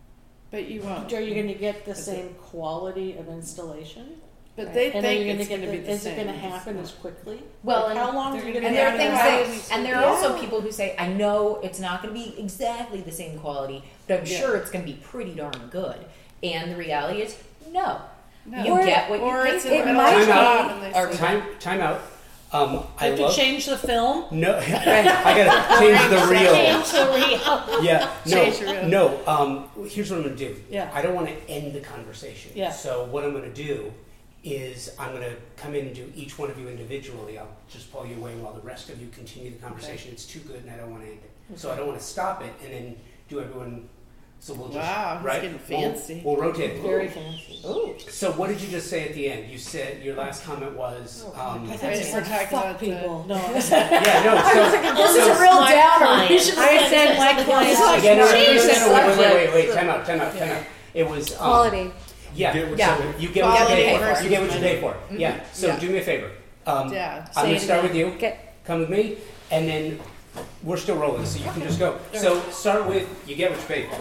but you won't. are you going to get the That's same quality of installation? But they And are think you going it's to going get to the, be the is same. it going to It's happen not. as quickly? Well, Like, and- how long They're are you gonna going And to there are Yeah. things Yeah. that, and there are Yeah. also people who say, I know it's not going to be exactly the same quality, but I'm Yeah. sure it's going to be pretty darn good. And the reality is, no. No. You Or- get what you Or pay it's for. in the It middle might of the be- job and they Are we say, Time, time out. Um, I Have to love. change the film? No, I gotta change the reel. Change the reel. Yeah, Change the no, reel. no. Um, here's what I'm gonna do. Yeah. I don't want to end the conversation. Yeah. So what I'm gonna do is I'm gonna come in and do each one of you individually. I'll just pull you away while the rest of you continue the conversation. It's too good, and I don't want to end it. So I don't want to stop it and then do everyone. So we'll just Wow, he's right. getting We'll- fancy. We'll, rotate it. Very fancy. Ooh. So what did you just say at the end? You said your last comment was. Um, I thought Right, you we're said talking fuck about the- people. No, I yeah, no. So, This is a real downer. You should I have said my clients else. are again, no, no, no, Change no, the no, wait, wait, wait, subject. wait, time out, time out, time out. It was um, Quality. Yeah, Yeah. so you get what you Quality pay for. versus You get what you money. pay for. Yeah. So Yeah. do me a favor. Um, Yeah, I'm say gonna it start again. with you. Okay. Come with me, and then we're still rolling, so you can just go. So start with you get what you pay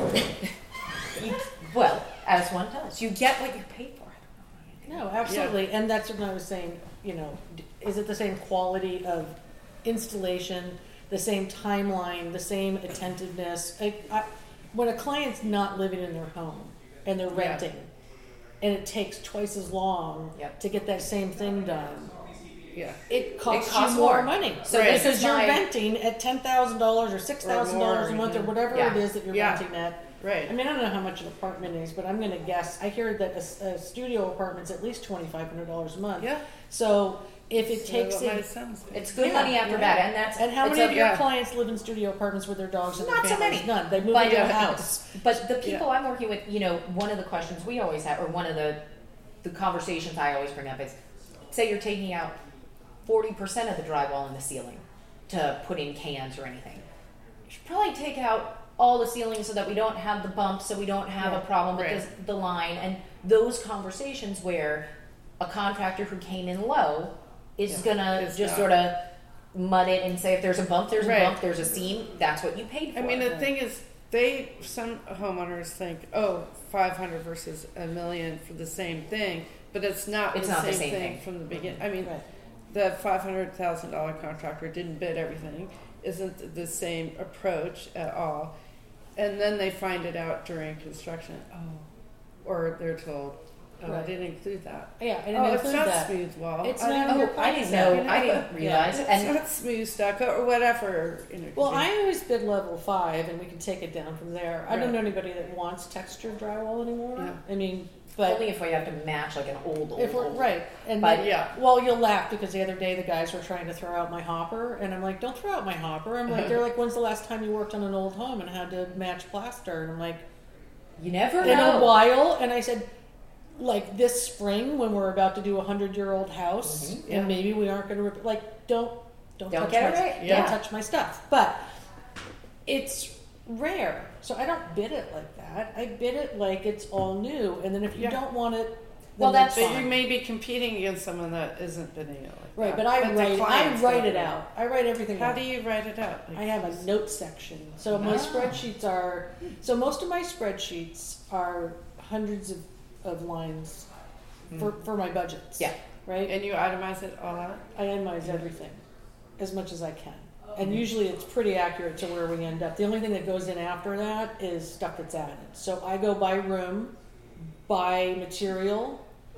for. You- well, as one does. You get what you pay for. No, absolutely. And that's what I was saying, you know, d- is it the same quality of installation, the same timeline, the same attentiveness? I, I, when a client's not living in their home and they're Yeah. renting, and it takes twice as long Yep. to get that same thing done, Yeah. it costs, costs you more, more. money. So Right. this because is you're my- renting at ten thousand dollars or six thousand dollars a more, month or yeah. whatever Yeah. it is that you're Yeah. renting at. Right. I mean, I don't know how much an apartment is, but I'm going to guess. I hear that a, a studio apartment's at least twenty five hundred dollars a month. Yeah. So if it takes So it, it sounds good. It's good Yeah, money after yeah. bad, and that's and how it's many a- of your yeah. clients live in studio apartments with their dogs and Not their so families? many. None. They move But, into a uh, house. But the people I'm working with, you know, one of the questions we always have, or one of the the conversations I always bring up is, say you're taking out forty percent of the drywall in the ceiling to put in cans or anything. You should probably take out all the ceilings so that we don't have the bumps, so we don't have a problem with right. this, the line, and those conversations where a contractor who came in low is Yeah. gonna It's just not. sort of mud it and say if there's a bump, there's Right. a bump, there's a seam, that's what you paid for. I mean, the thing is, they some homeowners think, oh, five hundred versus a million for the same thing, but it's not. It's the not same the same thing thing. from the beginning. I mean, Right. the five hundred thousand dollar contractor didn't bid everything. Isn't the same approach at all, and then they find it out during construction. Oh, or they're told, oh, I Right. didn't include that. Yeah, and Oh, it it's includes not that. smooth wall. It's I not didn't- your Oh, I didn't plan know. set. I didn't realize. It's And not smooth stucco or whatever. You know, Well, you- I always bid level five, and we can take it down from there. I don't Right. know anybody that wants textured drywall anymore. Yeah. I mean, but only if we have to match like an old, old, if we're old. right, and But- then, yeah. well, you'll laugh because the other day the guys were trying to throw out my hopper, and I'm like, "Don't throw out my hopper." I'm like, "They're like, when's the last time you worked on an old home and had to match plaster?" And I'm like, You never "In know. a while." And I said, "Like this spring when we're about to do a hundred year old house, Mhm. and Yeah. maybe we aren't going to rip like don't don't, Don't touch get my it right. don't Yeah. touch my stuff." But it's rare, so I don't bid it like that. I bid it like it's all new, and then if you Yeah. don't want it, then Well, that's But fine. you may be competing against someone that isn't bidding it like Right, that. but I the write I clients write don't it know. out. I write everything How out. do you write it out? Like, I have a note section. So my Ah. spreadsheets are so most of my spreadsheets are hundreds of, of lines for, for my budgets. Yeah. Right? and you itemize it all out. I itemize everything as much as I can. And usually it's pretty accurate to where we end up. The only thing that goes in after that is stuff that's added. So I go by room, by material,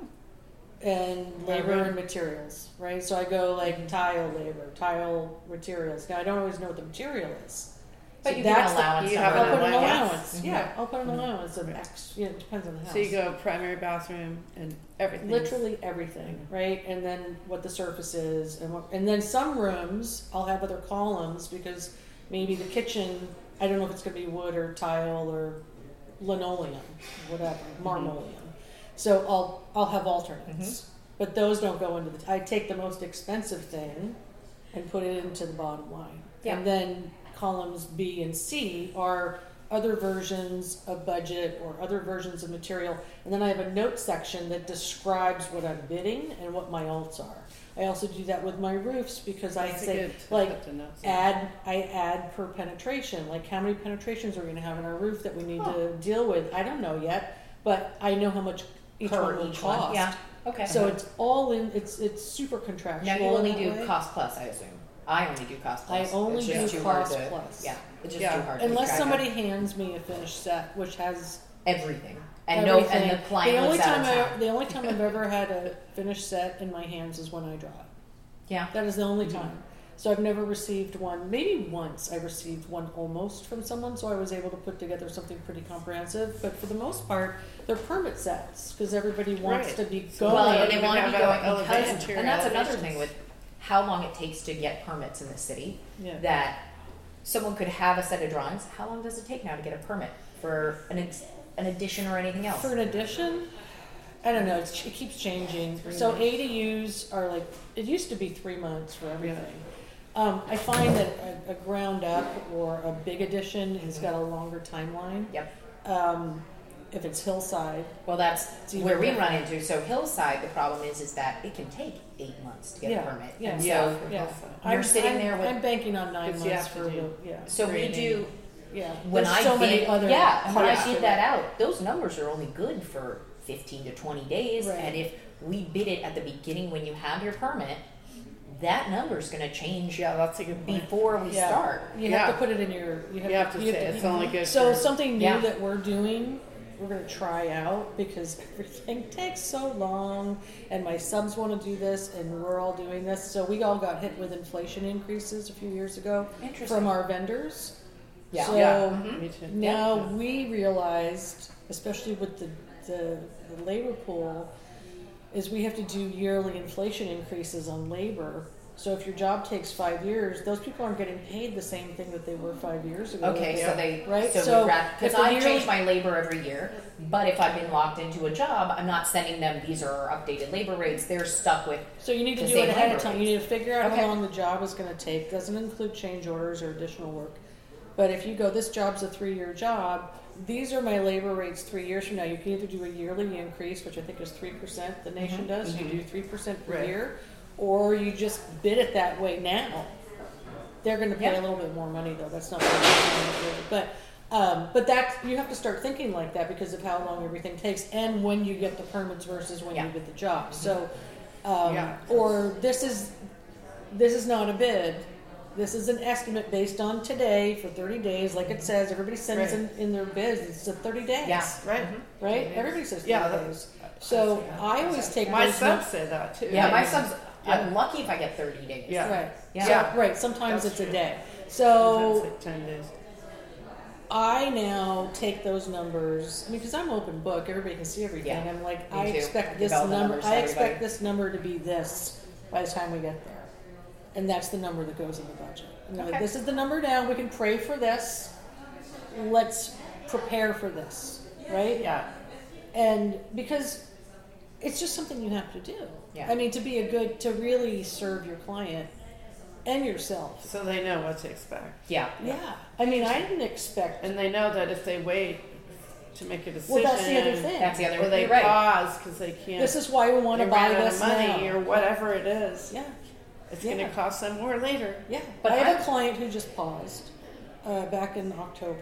and labor room. and materials, right? So I go like tile labor, tile materials. Now I don't always know what the material is. But So you that's give an the- allowance. you number. have I'll put an allowance. allowance. Yeah, I'll put an allowance of X. Yeah, it depends on the house. So you go primary bathroom and everything. Literally everything, right? And then what the surface is, and what, and then some rooms I'll have other columns because maybe the kitchen, I don't know if it's going to be wood or tile or linoleum, whatever, marmoleum. So I'll I'll have alternates, but those don't go into the. I take the most expensive thing and put it into the bottom line, Yeah. and then columns B and C are other versions of budget or other versions of material. And then I have a note section that describes what I'm bidding and what my alts are. I also do that with my roofs because I That's say, good to like, put the notes in. add, I add per penetration. Like, how many penetrations are we going to have in our roof that we need to deal with? I don't know yet, but I know how much each Per one will each cost. one. Yeah. Okay. So it's all in, it's it's super contractual. now you only in that do way. cost plus, I assume. I only do cost I plus. only It's just do too hard cost to- plus. Yeah, it's just Yeah. too hard. to keep Unless track of. somebody hands me a finished set, which has everything and no, everything. and the client the only lives out time of I, town. the only time I've ever had a finished set in my hands is when I draw it. Yeah. That is the only time. So I've never received one. Maybe once I received one almost from someone, so I was able to put together something pretty comprehensive. But for the most part, they're permit sets because everybody wants Right. to be So- going. Well, Well, and they you want to have be a going elevation because, to and that's another elevations. thing with how long it takes to get permits in the city. Yeah. That someone could have a set of drawings. How long does it take now to get a permit for an ex- an addition or anything else? For an addition, I don't know. It's, it keeps changing. So A D Us are like it used to be three months for everything. Um, I find that a, a ground up or a big addition has got a longer timeline. Yep. Um, if it's hillside, Well, that's even where we different. run into. So Hillside, the problem is, is that it can take eight months to get Yeah, a permit. yeah. And Yeah. so, yeah, You're I'm, sitting I'm, there with- I'm banking on nine Because you months have for to the do- yeah. so we Grading. do. Yeah, When there's I so bid, many other yeah, and when I parts to bid it. that out, those numbers are only good for fifteen to twenty days. Right. And if we bid it at the beginning when you have your permit, that number's going to change Yeah, that's a good point. before we Yeah. start. You Yeah. have to put it in your. You have, You have to you say it's only good So for- something new Yeah. that we're doing, we're going to try out because everything takes so long, and my subs want to do this, and we're all doing this. So we all got hit with inflation increases a few years ago Interesting. from our vendors. Yeah. So Yeah, mhm. Me too. now we realized, especially with the, the the labor pool, is we have to do yearly inflation increases on labor. So if your job takes five years, those people aren't getting paid the same thing that they were five years ago. Okay, so they, Right? so, So because if the I yearly- change my labor every year, but if I've been locked into a job, I'm not sending them, these are our updated labor rates, they're stuck with, So you need to the do it same ahead labor of time. You rates. need to figure out Okay. how long the job is going to take. Doesn't include change orders or additional work. But if you go, this job's a three-year job, these are my labor rates three years from now. You can either do a yearly increase, which I think is three percent, the nation does. You do three percent per Right. year, or you just bid it that way now. They're going to pay Yeah. a little bit more money, though. That's not what they're doing. But, um, but that, you have to start thinking like that because of how long everything takes and when you get the permits versus when Yeah. you get the job. So, um, Yeah. or this is, this is not a bid. This is an estimate based on today for thirty days, like it says. Everybody sends Right. in, in their bids. It's a thirty days, yeah. Right. right? Everybody says thirty Yeah, that- days. So that's- I always take My those subs num- say that too. Yeah, my subs, Yeah. I'm lucky if I get thirty days. Yeah. right, Yeah. So, right. Sometimes That's it's a true. day. Sometimes So like ten days. I now take those numbers. I mean, because I'm open book, everybody can see everything. Yeah, I'm like, me I too. expect I this develop the number. numbers to I expect everybody. this number to be this by the time we get there, and that's the number that goes in the budget. And they're like, Okay. this is the number now. We can pray for this. Let's prepare for this, right? Yeah. And because it's just something you have to do. Yeah. I mean, to be a good, to really serve your client and yourself. So they know what to expect. Yeah. Yeah. I mean, I didn't expect. And they know that if they wait to make a decision, Well, that's the other thing. That's the other, or they you're right. pause because they can't. This is why we want they to buy ran out this of money now. or whatever it is. Yeah. It's Yeah. going to cost them more later. Yeah. But I have I'm- a client who just paused uh, back in October.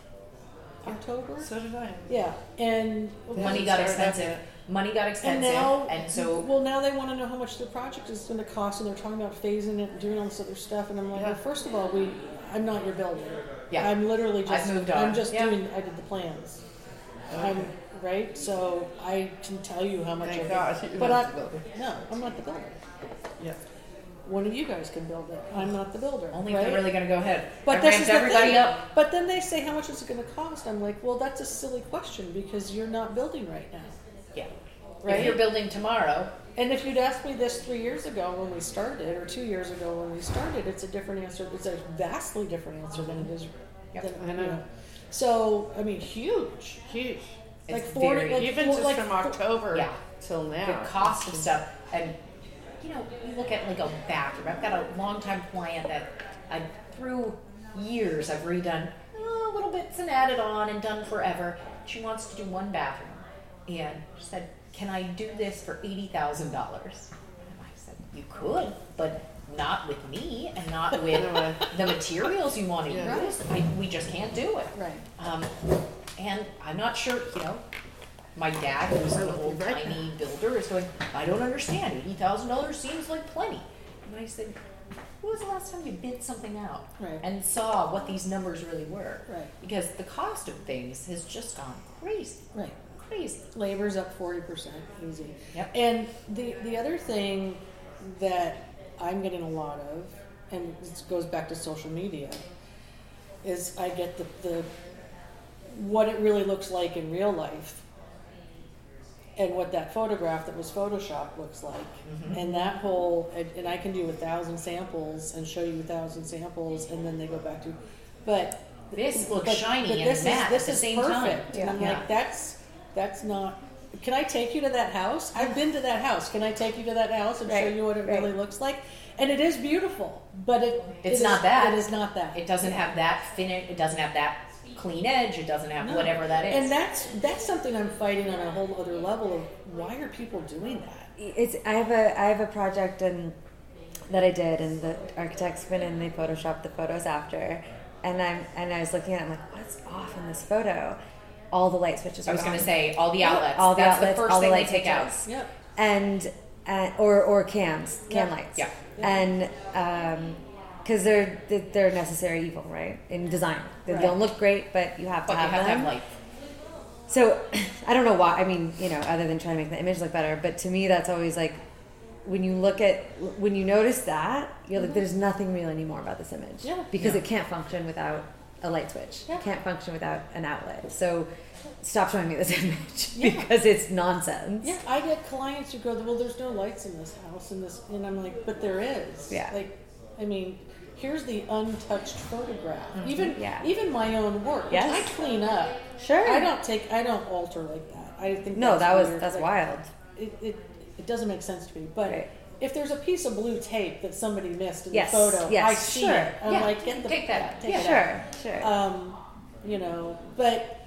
October? So did I. Yeah. And Money got Started expensive. up Money got and expensive, now, and so well, now they want to know how much the project is going to cost, and they're talking about phasing it and doing all this other stuff. And I'm like, Yeah. well, first of all, we, I'm not your builder. Yeah. I'm literally I've just, moved on. I'm just Yeah. doing, I did the plans. I'm, right? So I can tell you how much Thank of God it. you're But not I, the builder. no, I'm not the builder. Yeah. One of you guys can build it. I'm not the builder. only if right? they're really going to go ahead. But I this ramped is the everybody thing. up. But then they say, how much is it going to cost? I'm like, well, that's a silly question because you're not building right now. Yeah. Right? If you're building tomorrow, And if you'd asked me this three years ago when we started, or two years ago when we started, it's a different answer. It's a vastly different answer than it is. Yep. Than, I know. You know. So, I mean, huge. Huge. Like it's forty- very, like- Even four- just like from four- October Yeah. till now. the cost of stuff, and you know, you look at like a bathroom. I've got a longtime client that I, through years, I've redone uh, little bits and added on and done forever. She wants to do one bathroom, and she said, "Can I do this for eighty thousand dollars?" And I said, "You could, but not with me, and not with No. the materials you want to Yeah. use. I, we just can't do it." Right. Um, and I'm not sure, you know, my dad, who's an old Right. tiny builder, is going, I don't understand. eighty thousand dollars seems like plenty. And I said, when was the last time you bid something out Right. and saw what these numbers really were? Right. Because the cost of things has just gone crazy. Right. Crazy. Labor's up forty percent, easy. Yep. And the the other thing that I'm getting a lot of, and this goes back to social media, is I get the, the what it really looks like in real life, and what that photograph that was photoshopped looks like, Mm-hmm. and that whole and, and I can do a thousand samples and show you a thousand samples, and then they go back to, but This looks but- shiny but and this matte is, this at the is same perfect. time. And I'm Yeah. like, that's that's not. Can I take you to that house? I've been to that house. Can I take you to that house and show Right, you what it right. really looks like? And it is beautiful, but it It's it not is, that. It is not that. It doesn't have that finish. It doesn't have that clean edge. It doesn't have No. whatever that is. And that's that's something I'm fighting on a whole other level of why are people doing that? It's I have a I have a project and that I did, and the architects went in and they photoshopped the photos after, and I'm and I was looking at it, I'm like, what's off in this photo? All the light switches. I are was going to on. say all the outlets. all the That's outlets, the first all the thing they light take out. switches. Yep. and uh, or or cams, cam Yeah. lights. Yeah. And because they're they're a necessary evil, right? In design, they Right. don't look great, but you have to But you have have to them. have light. So I don't know why. I mean, you know, other than trying to make the image look better, but to me, that's always like when you look at when you notice that you're like, there's nothing real anymore about this image. Yeah. Because Yeah. it can't function without a light switch. Yeah. You can't function without an outlet. So stop showing me this image Yeah. because it's nonsense. Yeah, I get clients who go, well, there's no lights in this house, and this, and I'm like, but there is. Yeah. Like, I mean, here's the untouched photograph. Even Yeah. even my own work, which Yes. I clean up. Sure. I don't take, I don't alter like that. I think No, that's that was weird. that's Like, wild. It, it it doesn't make sense to me. But Right. if there's a piece of blue tape that somebody missed in Yes, the photo, yes, I see sure. it. I'm Yeah, like, get the take that out. Take Yeah, it out. sure, sure. Um, you know, but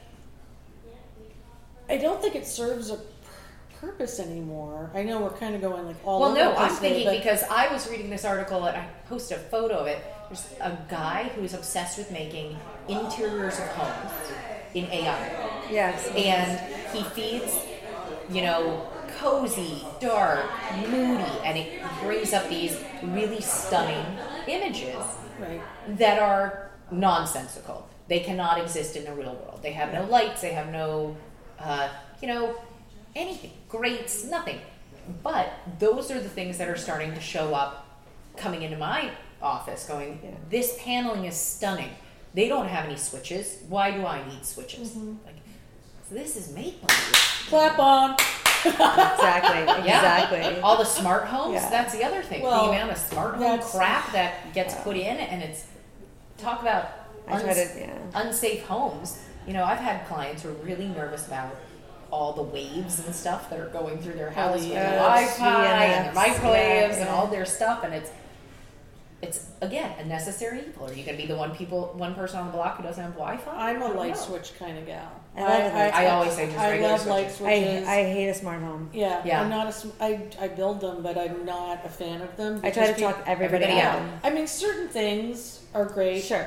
I don't think it serves a pur- purpose anymore. I know we're kind of going like all Well, over no, the I'm place today, thinking but because I was reading this article and I posted a photo of it. There's a guy who is obsessed with making interiors of homes in A I. Yes. And he feeds, you know, cozy, dark, moody, and it brings up these really stunning images right. that are nonsensical. They cannot exist in the real world. They have no lights, they have no, uh, you know, anything, grates, nothing. But those are the things that are starting to show up coming into my office going, Yeah. this paneling is stunning. They don't have any switches. Why do I need switches? Like, so this is make-believe. Clap on. Exactly. Yeah. Exactly. All the smart homes, Yeah. that's the other thing. Well, the amount of smart home that's- crap that gets put in, and it's, talk about I try uns- to- yeah. unsafe homes. You know, I've had clients who are really nervous about all the waves and stuff that are going through their house with their Yes, Wi-Fi and their yes, microwaves yeah, and yeah. all their stuff, and it's it's again a necessary evil. Are you going to be the one people, one person on the block who doesn't have Wi-Fi? I'm I a don't light know. switch kind of gal. I love it. I always say just I regular love light switches. I, switches. I hate a smart home. yeah, Yeah. I'm not a. sm- I I build them, but I'm not a fan of them. I try to because talk everybody, everybody out. out. I mean, certain things are great, Sure.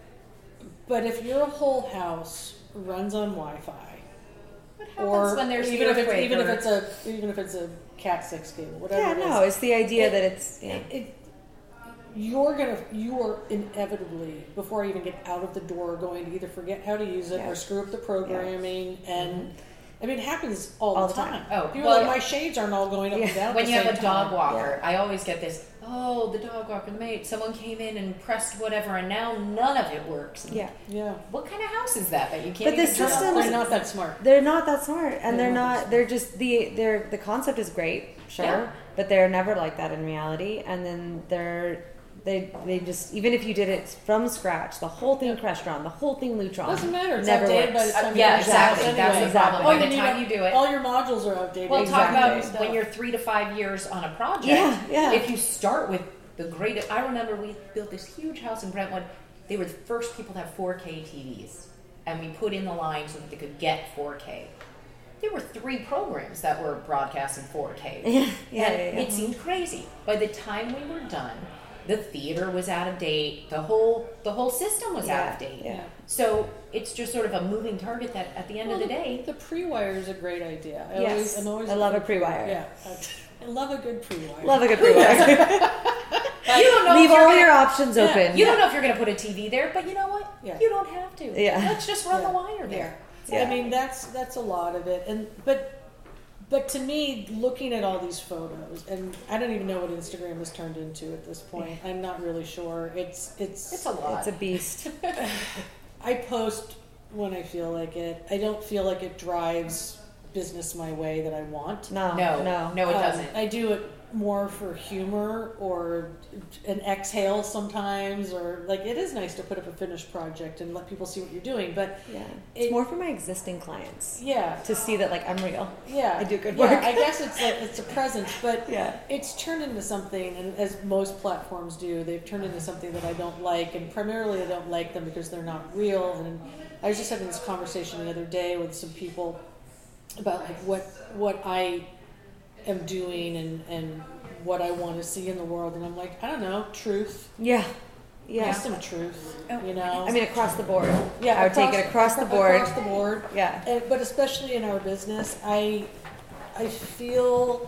but if your whole house runs on Wi-Fi, What happens or when there's even if it's earthquake even if or- it's a even if it's a Cat six cable, whatever. Yeah, it no, is, it's the idea It- that it's yeah. it, it, you're gonna you are inevitably before I even get out of the door going to either forget how to use it Yeah. or screw up the programming and. I mean, it happens all, All the the time. time. Oh, People well, are like, my shades aren't all going up Yeah. and down. when at you the have a same dog time. walker, I always get this, oh, the dog walker, the mate, someone came in and pressed whatever, and now none of it works. Yeah. Yeah, What kind of house is that that you can't But the even turn system- on? they're not that smart. They're not that smart, and They're they're not not. They're just the. They're the concept is great, sure, Yeah. but they're never like that in reality. And then they're they they just even if you did it from scratch, the whole thing Crestron, the whole thing Lutron, Doesn't matter. It's never outdated by works. the time Uh, you yeah, finish the house exactly. anyway. That's the problem. All By the need time are- you do it- all your modules are outdated. Well, talk Exactly. about when you're three to five years on a project. Yeah, yeah. If you start with the greatest, I remember we built this huge house in Brentwood. They were the first people to have four K T Vs, and we put in the line so that they could get four K. There were three programs that were broadcasting four K. Yeah, yeah, and yeah, yeah. it seemed crazy. By the time we were done, the theater was out of date. The whole the whole system was out Yeah, of date. yeah. So it's just sort of a moving target that at the end Well, of the day, the pre-wire is a great idea. I Yes. always, I'm always I love a pre-wire. Yeah, I love a good pre-wire. Love a good pre-wire. you don't know Leave if you're all gonna- your options Yeah. open. You don't know if you're going to put a T V there, but you know what? Yeah. You don't have to. Yeah. Let's just run Yeah. the wire there. Yeah. I mean, that's that's a lot of it, and but but to me, looking at all these photos, and I don't even know what Instagram has turned into at this point. I'm not really sure. It's it's It's a lot. It's a beast. I post when I feel like it. I don't feel like it drives business my way that I want. No, no, no, no, it Um, doesn't. I do it more for humor or an exhale sometimes, or like it is nice to put up a finished project and let people see what you're doing. But Yeah, it's It- more for my existing clients yeah, to see that like I'm real. yeah, I do good yeah, work. I guess it's like it's a presence, but Yeah. it's turned into something, and as most platforms do, they've turned into something that I don't like, and primarily I don't like them because they're not real. And I was just having this conversation the other day with some people about like what what I am doing and and what I want to see in the world, and I'm like, I don't know, truth, Yeah, yeah. just some truth, you know. I mean, across the board. yeah, I would take it across the board. Across the board. Yeah. And, but especially in our business, I I feel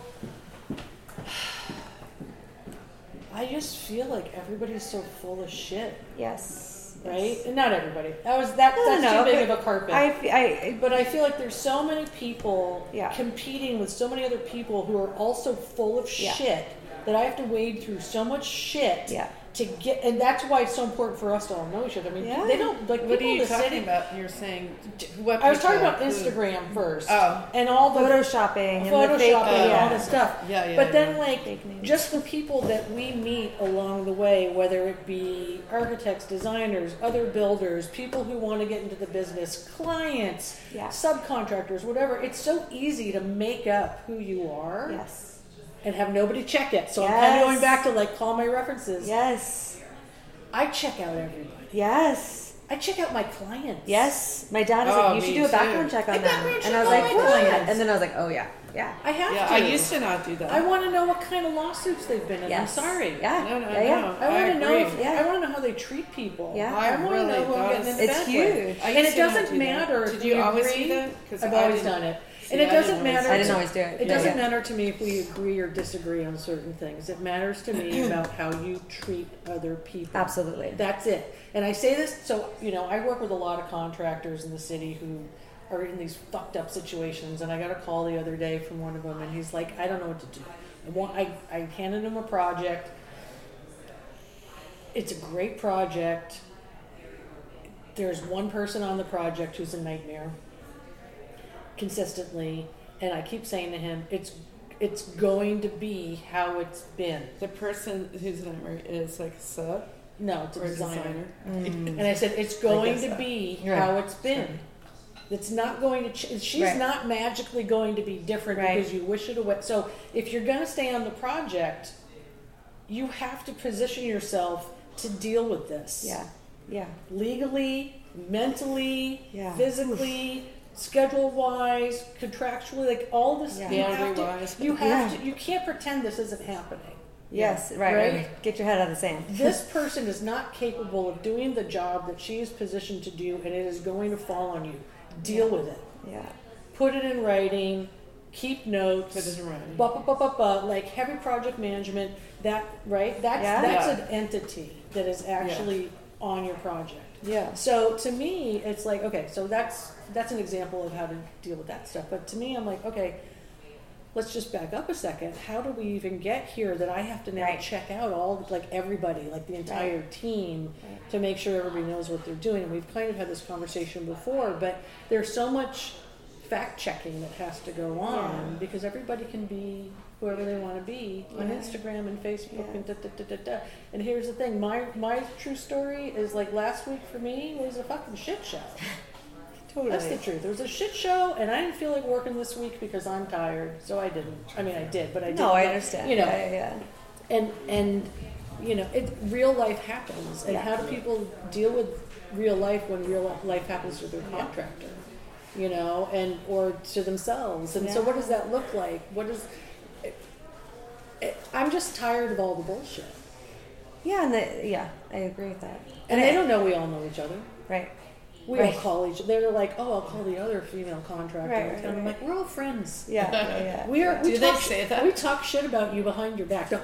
I just feel like everybody's so full of shit, Yes. right? And not everybody. That was that. No, that's no, too big but of a carpet. I, f- I, but I feel like there's so many people Yeah. competing with so many other people who are also full of Yeah. shit that I have to wade through so much shit Yeah. to get, and that's why it's so important for us to all know each other. I mean, Yeah. they don't like What are people in you the talking city. about? You're saying what I was talking people about include? Instagram first, Oh. and all the Photoshopping and the photoshopping fake, and yeah. all this stuff. Yeah, yeah, But then, yeah. like, Fake news. just the people that we meet along the way, whether it be architects, designers, other builders, people who want to get into the business, clients, Yeah. subcontractors, whatever. It's so easy to make up who you are Yes. and have nobody check it. So I'm kind of Yes. going back to like call my references. Yes. I check out everybody. Yes. I check out my clients. Yes. My dad was Oh, like, you should me do a background too. check on A them. background And check I was on like, my what? clients. And then I was like, oh yeah. Yeah. I have Yeah, to. I used to not do that. I want to know what kind of lawsuits they've been in. Yes. I'm sorry. Yeah. No, no, yeah, yeah. no. I want to know. If, agree. Yeah. I want to know how they treat people. Yeah. I, I want to really know who I'm getting don't. into It's bed huge. with. I And used it to not doesn't do that. matter. Did if you we always agree. do that? 'Cause I've I always didn't- done it. See, And it I didn't doesn't always matter. I didn't to- always do it. It Yeah, doesn't yeah. matter to me if we agree or disagree on certain things. It matters to me about how you treat other people. Absolutely. That's it. And I say this, so, you know, I work with a lot of contractors in the city who are in these fucked up situations. And I got a call the other day from one of them, and he's like, I don't know what to do. I, want, I, I handed him a project. It's a great project. There's one person on the project who's a nightmare consistently. And I keep saying to him, it's it's going to be how it's been. The person who's number is like a sub No, it's a or a designer. designer. And I said, it's going guess to so. be Right. how it's been. It's not going to. Ch- she's Right. not magically going to be different Right. because you wish it away. So if you're going to stay on the project, you have to position yourself to deal with this. Yeah. Yeah. Legally, mentally, Yeah. physically, schedule wise, contractually, like all this. Yeah. You have Boundary-wise. to. You have Yeah. to. You can't pretend this isn't happening. Yes. Right, Right? right. Get your head out of the sand. This person is not capable of doing the job that she is positioned to do, and it is going to fall on you. Deal with it. Yeah. Put it in writing. Keep notes. Put it in writing. Ba, ba, ba, ba, ba, like heavy project management. That right? That's Yeah. that's Yeah. an entity that is actually on your project. Yeah. So to me, it's like okay. So that's that's an example of how to deal with that stuff. But to me, I'm like okay. Let's just back up a second. How do we even get here that I have to now Right. check out all like everybody, like the entire team, Right. to make sure everybody knows what they're doing? And we've kind of had this conversation before, but there's so much fact checking that has to go on Yeah. because everybody can be whoever they want to be on Yeah. Instagram and Facebook Yeah. and da, da, da, da, da. And here's the thing, my my true story is like last week for me was a fucking shit show. Totally. That's the truth. There was a shit show, and I didn't feel like working this week because I'm tired, so I didn't. I mean, I did, but I didn't. No, I But, understand. You know, Yeah, yeah. and and you know, it real life happens, and Yeah. how do people deal with real life when real life happens to their contractor? You know, and or to themselves, and so Yeah. what does that look like? What is? It, it, I'm just tired of all the bullshit, Yeah, and the, yeah, I agree with that. and I- they don't know we all know each other. Right. We Right. all call each. They're like, oh, I'll call the other female contractor, Right, right, and I'm right. like, we're all friends. Yeah, yeah, yeah. We are. We Do they talk, say that? We talk shit about you behind your back. No,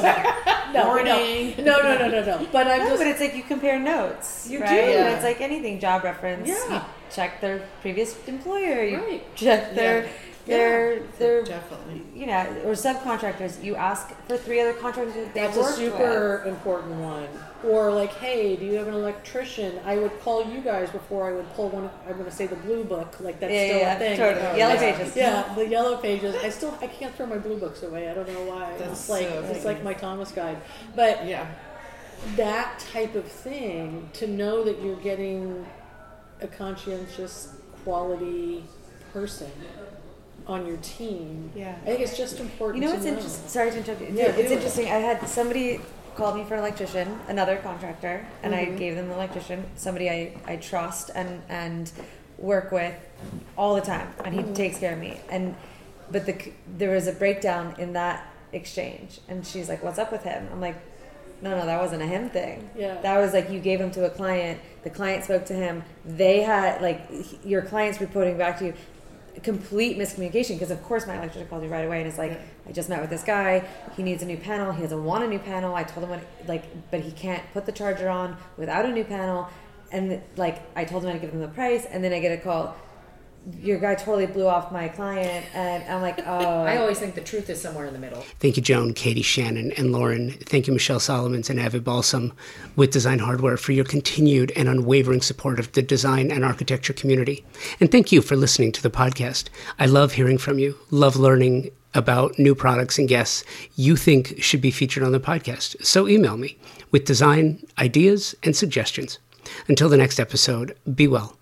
no, Morning. no, no, no, no, no. But I'm No, just. but it's like you compare notes. You right? do. And Yeah. it's like anything, job reference. Yeah. You check their previous employer. You Right. check their, Yeah. their, their, Definitely. you know, or subcontractors. You ask for three other contractors that they've That's a worked super important one. Or like, hey, do you have an electrician? I would call you guys before I would pull one. I'm going to say the blue book, like that's Yeah, still yeah, a thing. totally. Oh, Yellow yeah. pages. Yeah, the yellow pages. I still I can't throw my blue books away. I don't know why. That's it's like so it's funny. like my Thomas guide. But Yeah. that type of thing, to know that you're getting a conscientious, quality person on your team. Yeah. I think it's just important. You know to what's know. interesting? Sorry to interrupt you. Yeah, it's do it. interesting. I had somebody called me for an electrician, another contractor, and Mm-hmm. I gave them the electrician, somebody I, I trust and and work with all the time, and he Mm-hmm. takes care of me. And but the there was a breakdown in that exchange, and she's like, "What's up with him?" I'm like, "No, no, that wasn't a him thing. Yeah. That was like you gave him to a client. The client spoke to him. They had like he- your client's reporting back to you." Complete miscommunication, because of course my electrician called me right away and is like, Yeah. I just met with this guy, he needs a new panel, he doesn't want a new panel. I told him what, like, but he can't put the charger on without a new panel. And like I told him I'd give him the price, and then I get a call, your guy totally blew off my client, and I'm like, oh. I always think the truth is somewhere in the middle. Thank you, Joan, Katie, Shannon, and Lauren. Thank you, Michelle Solomons and Avid Balsam with Design Hardware for your continued and unwavering support of the design and architecture community. And thank you for listening to the podcast. I love hearing from you, love learning about new products and guests you think should be featured on the podcast. So email me with design ideas and suggestions. Until the next episode, be well.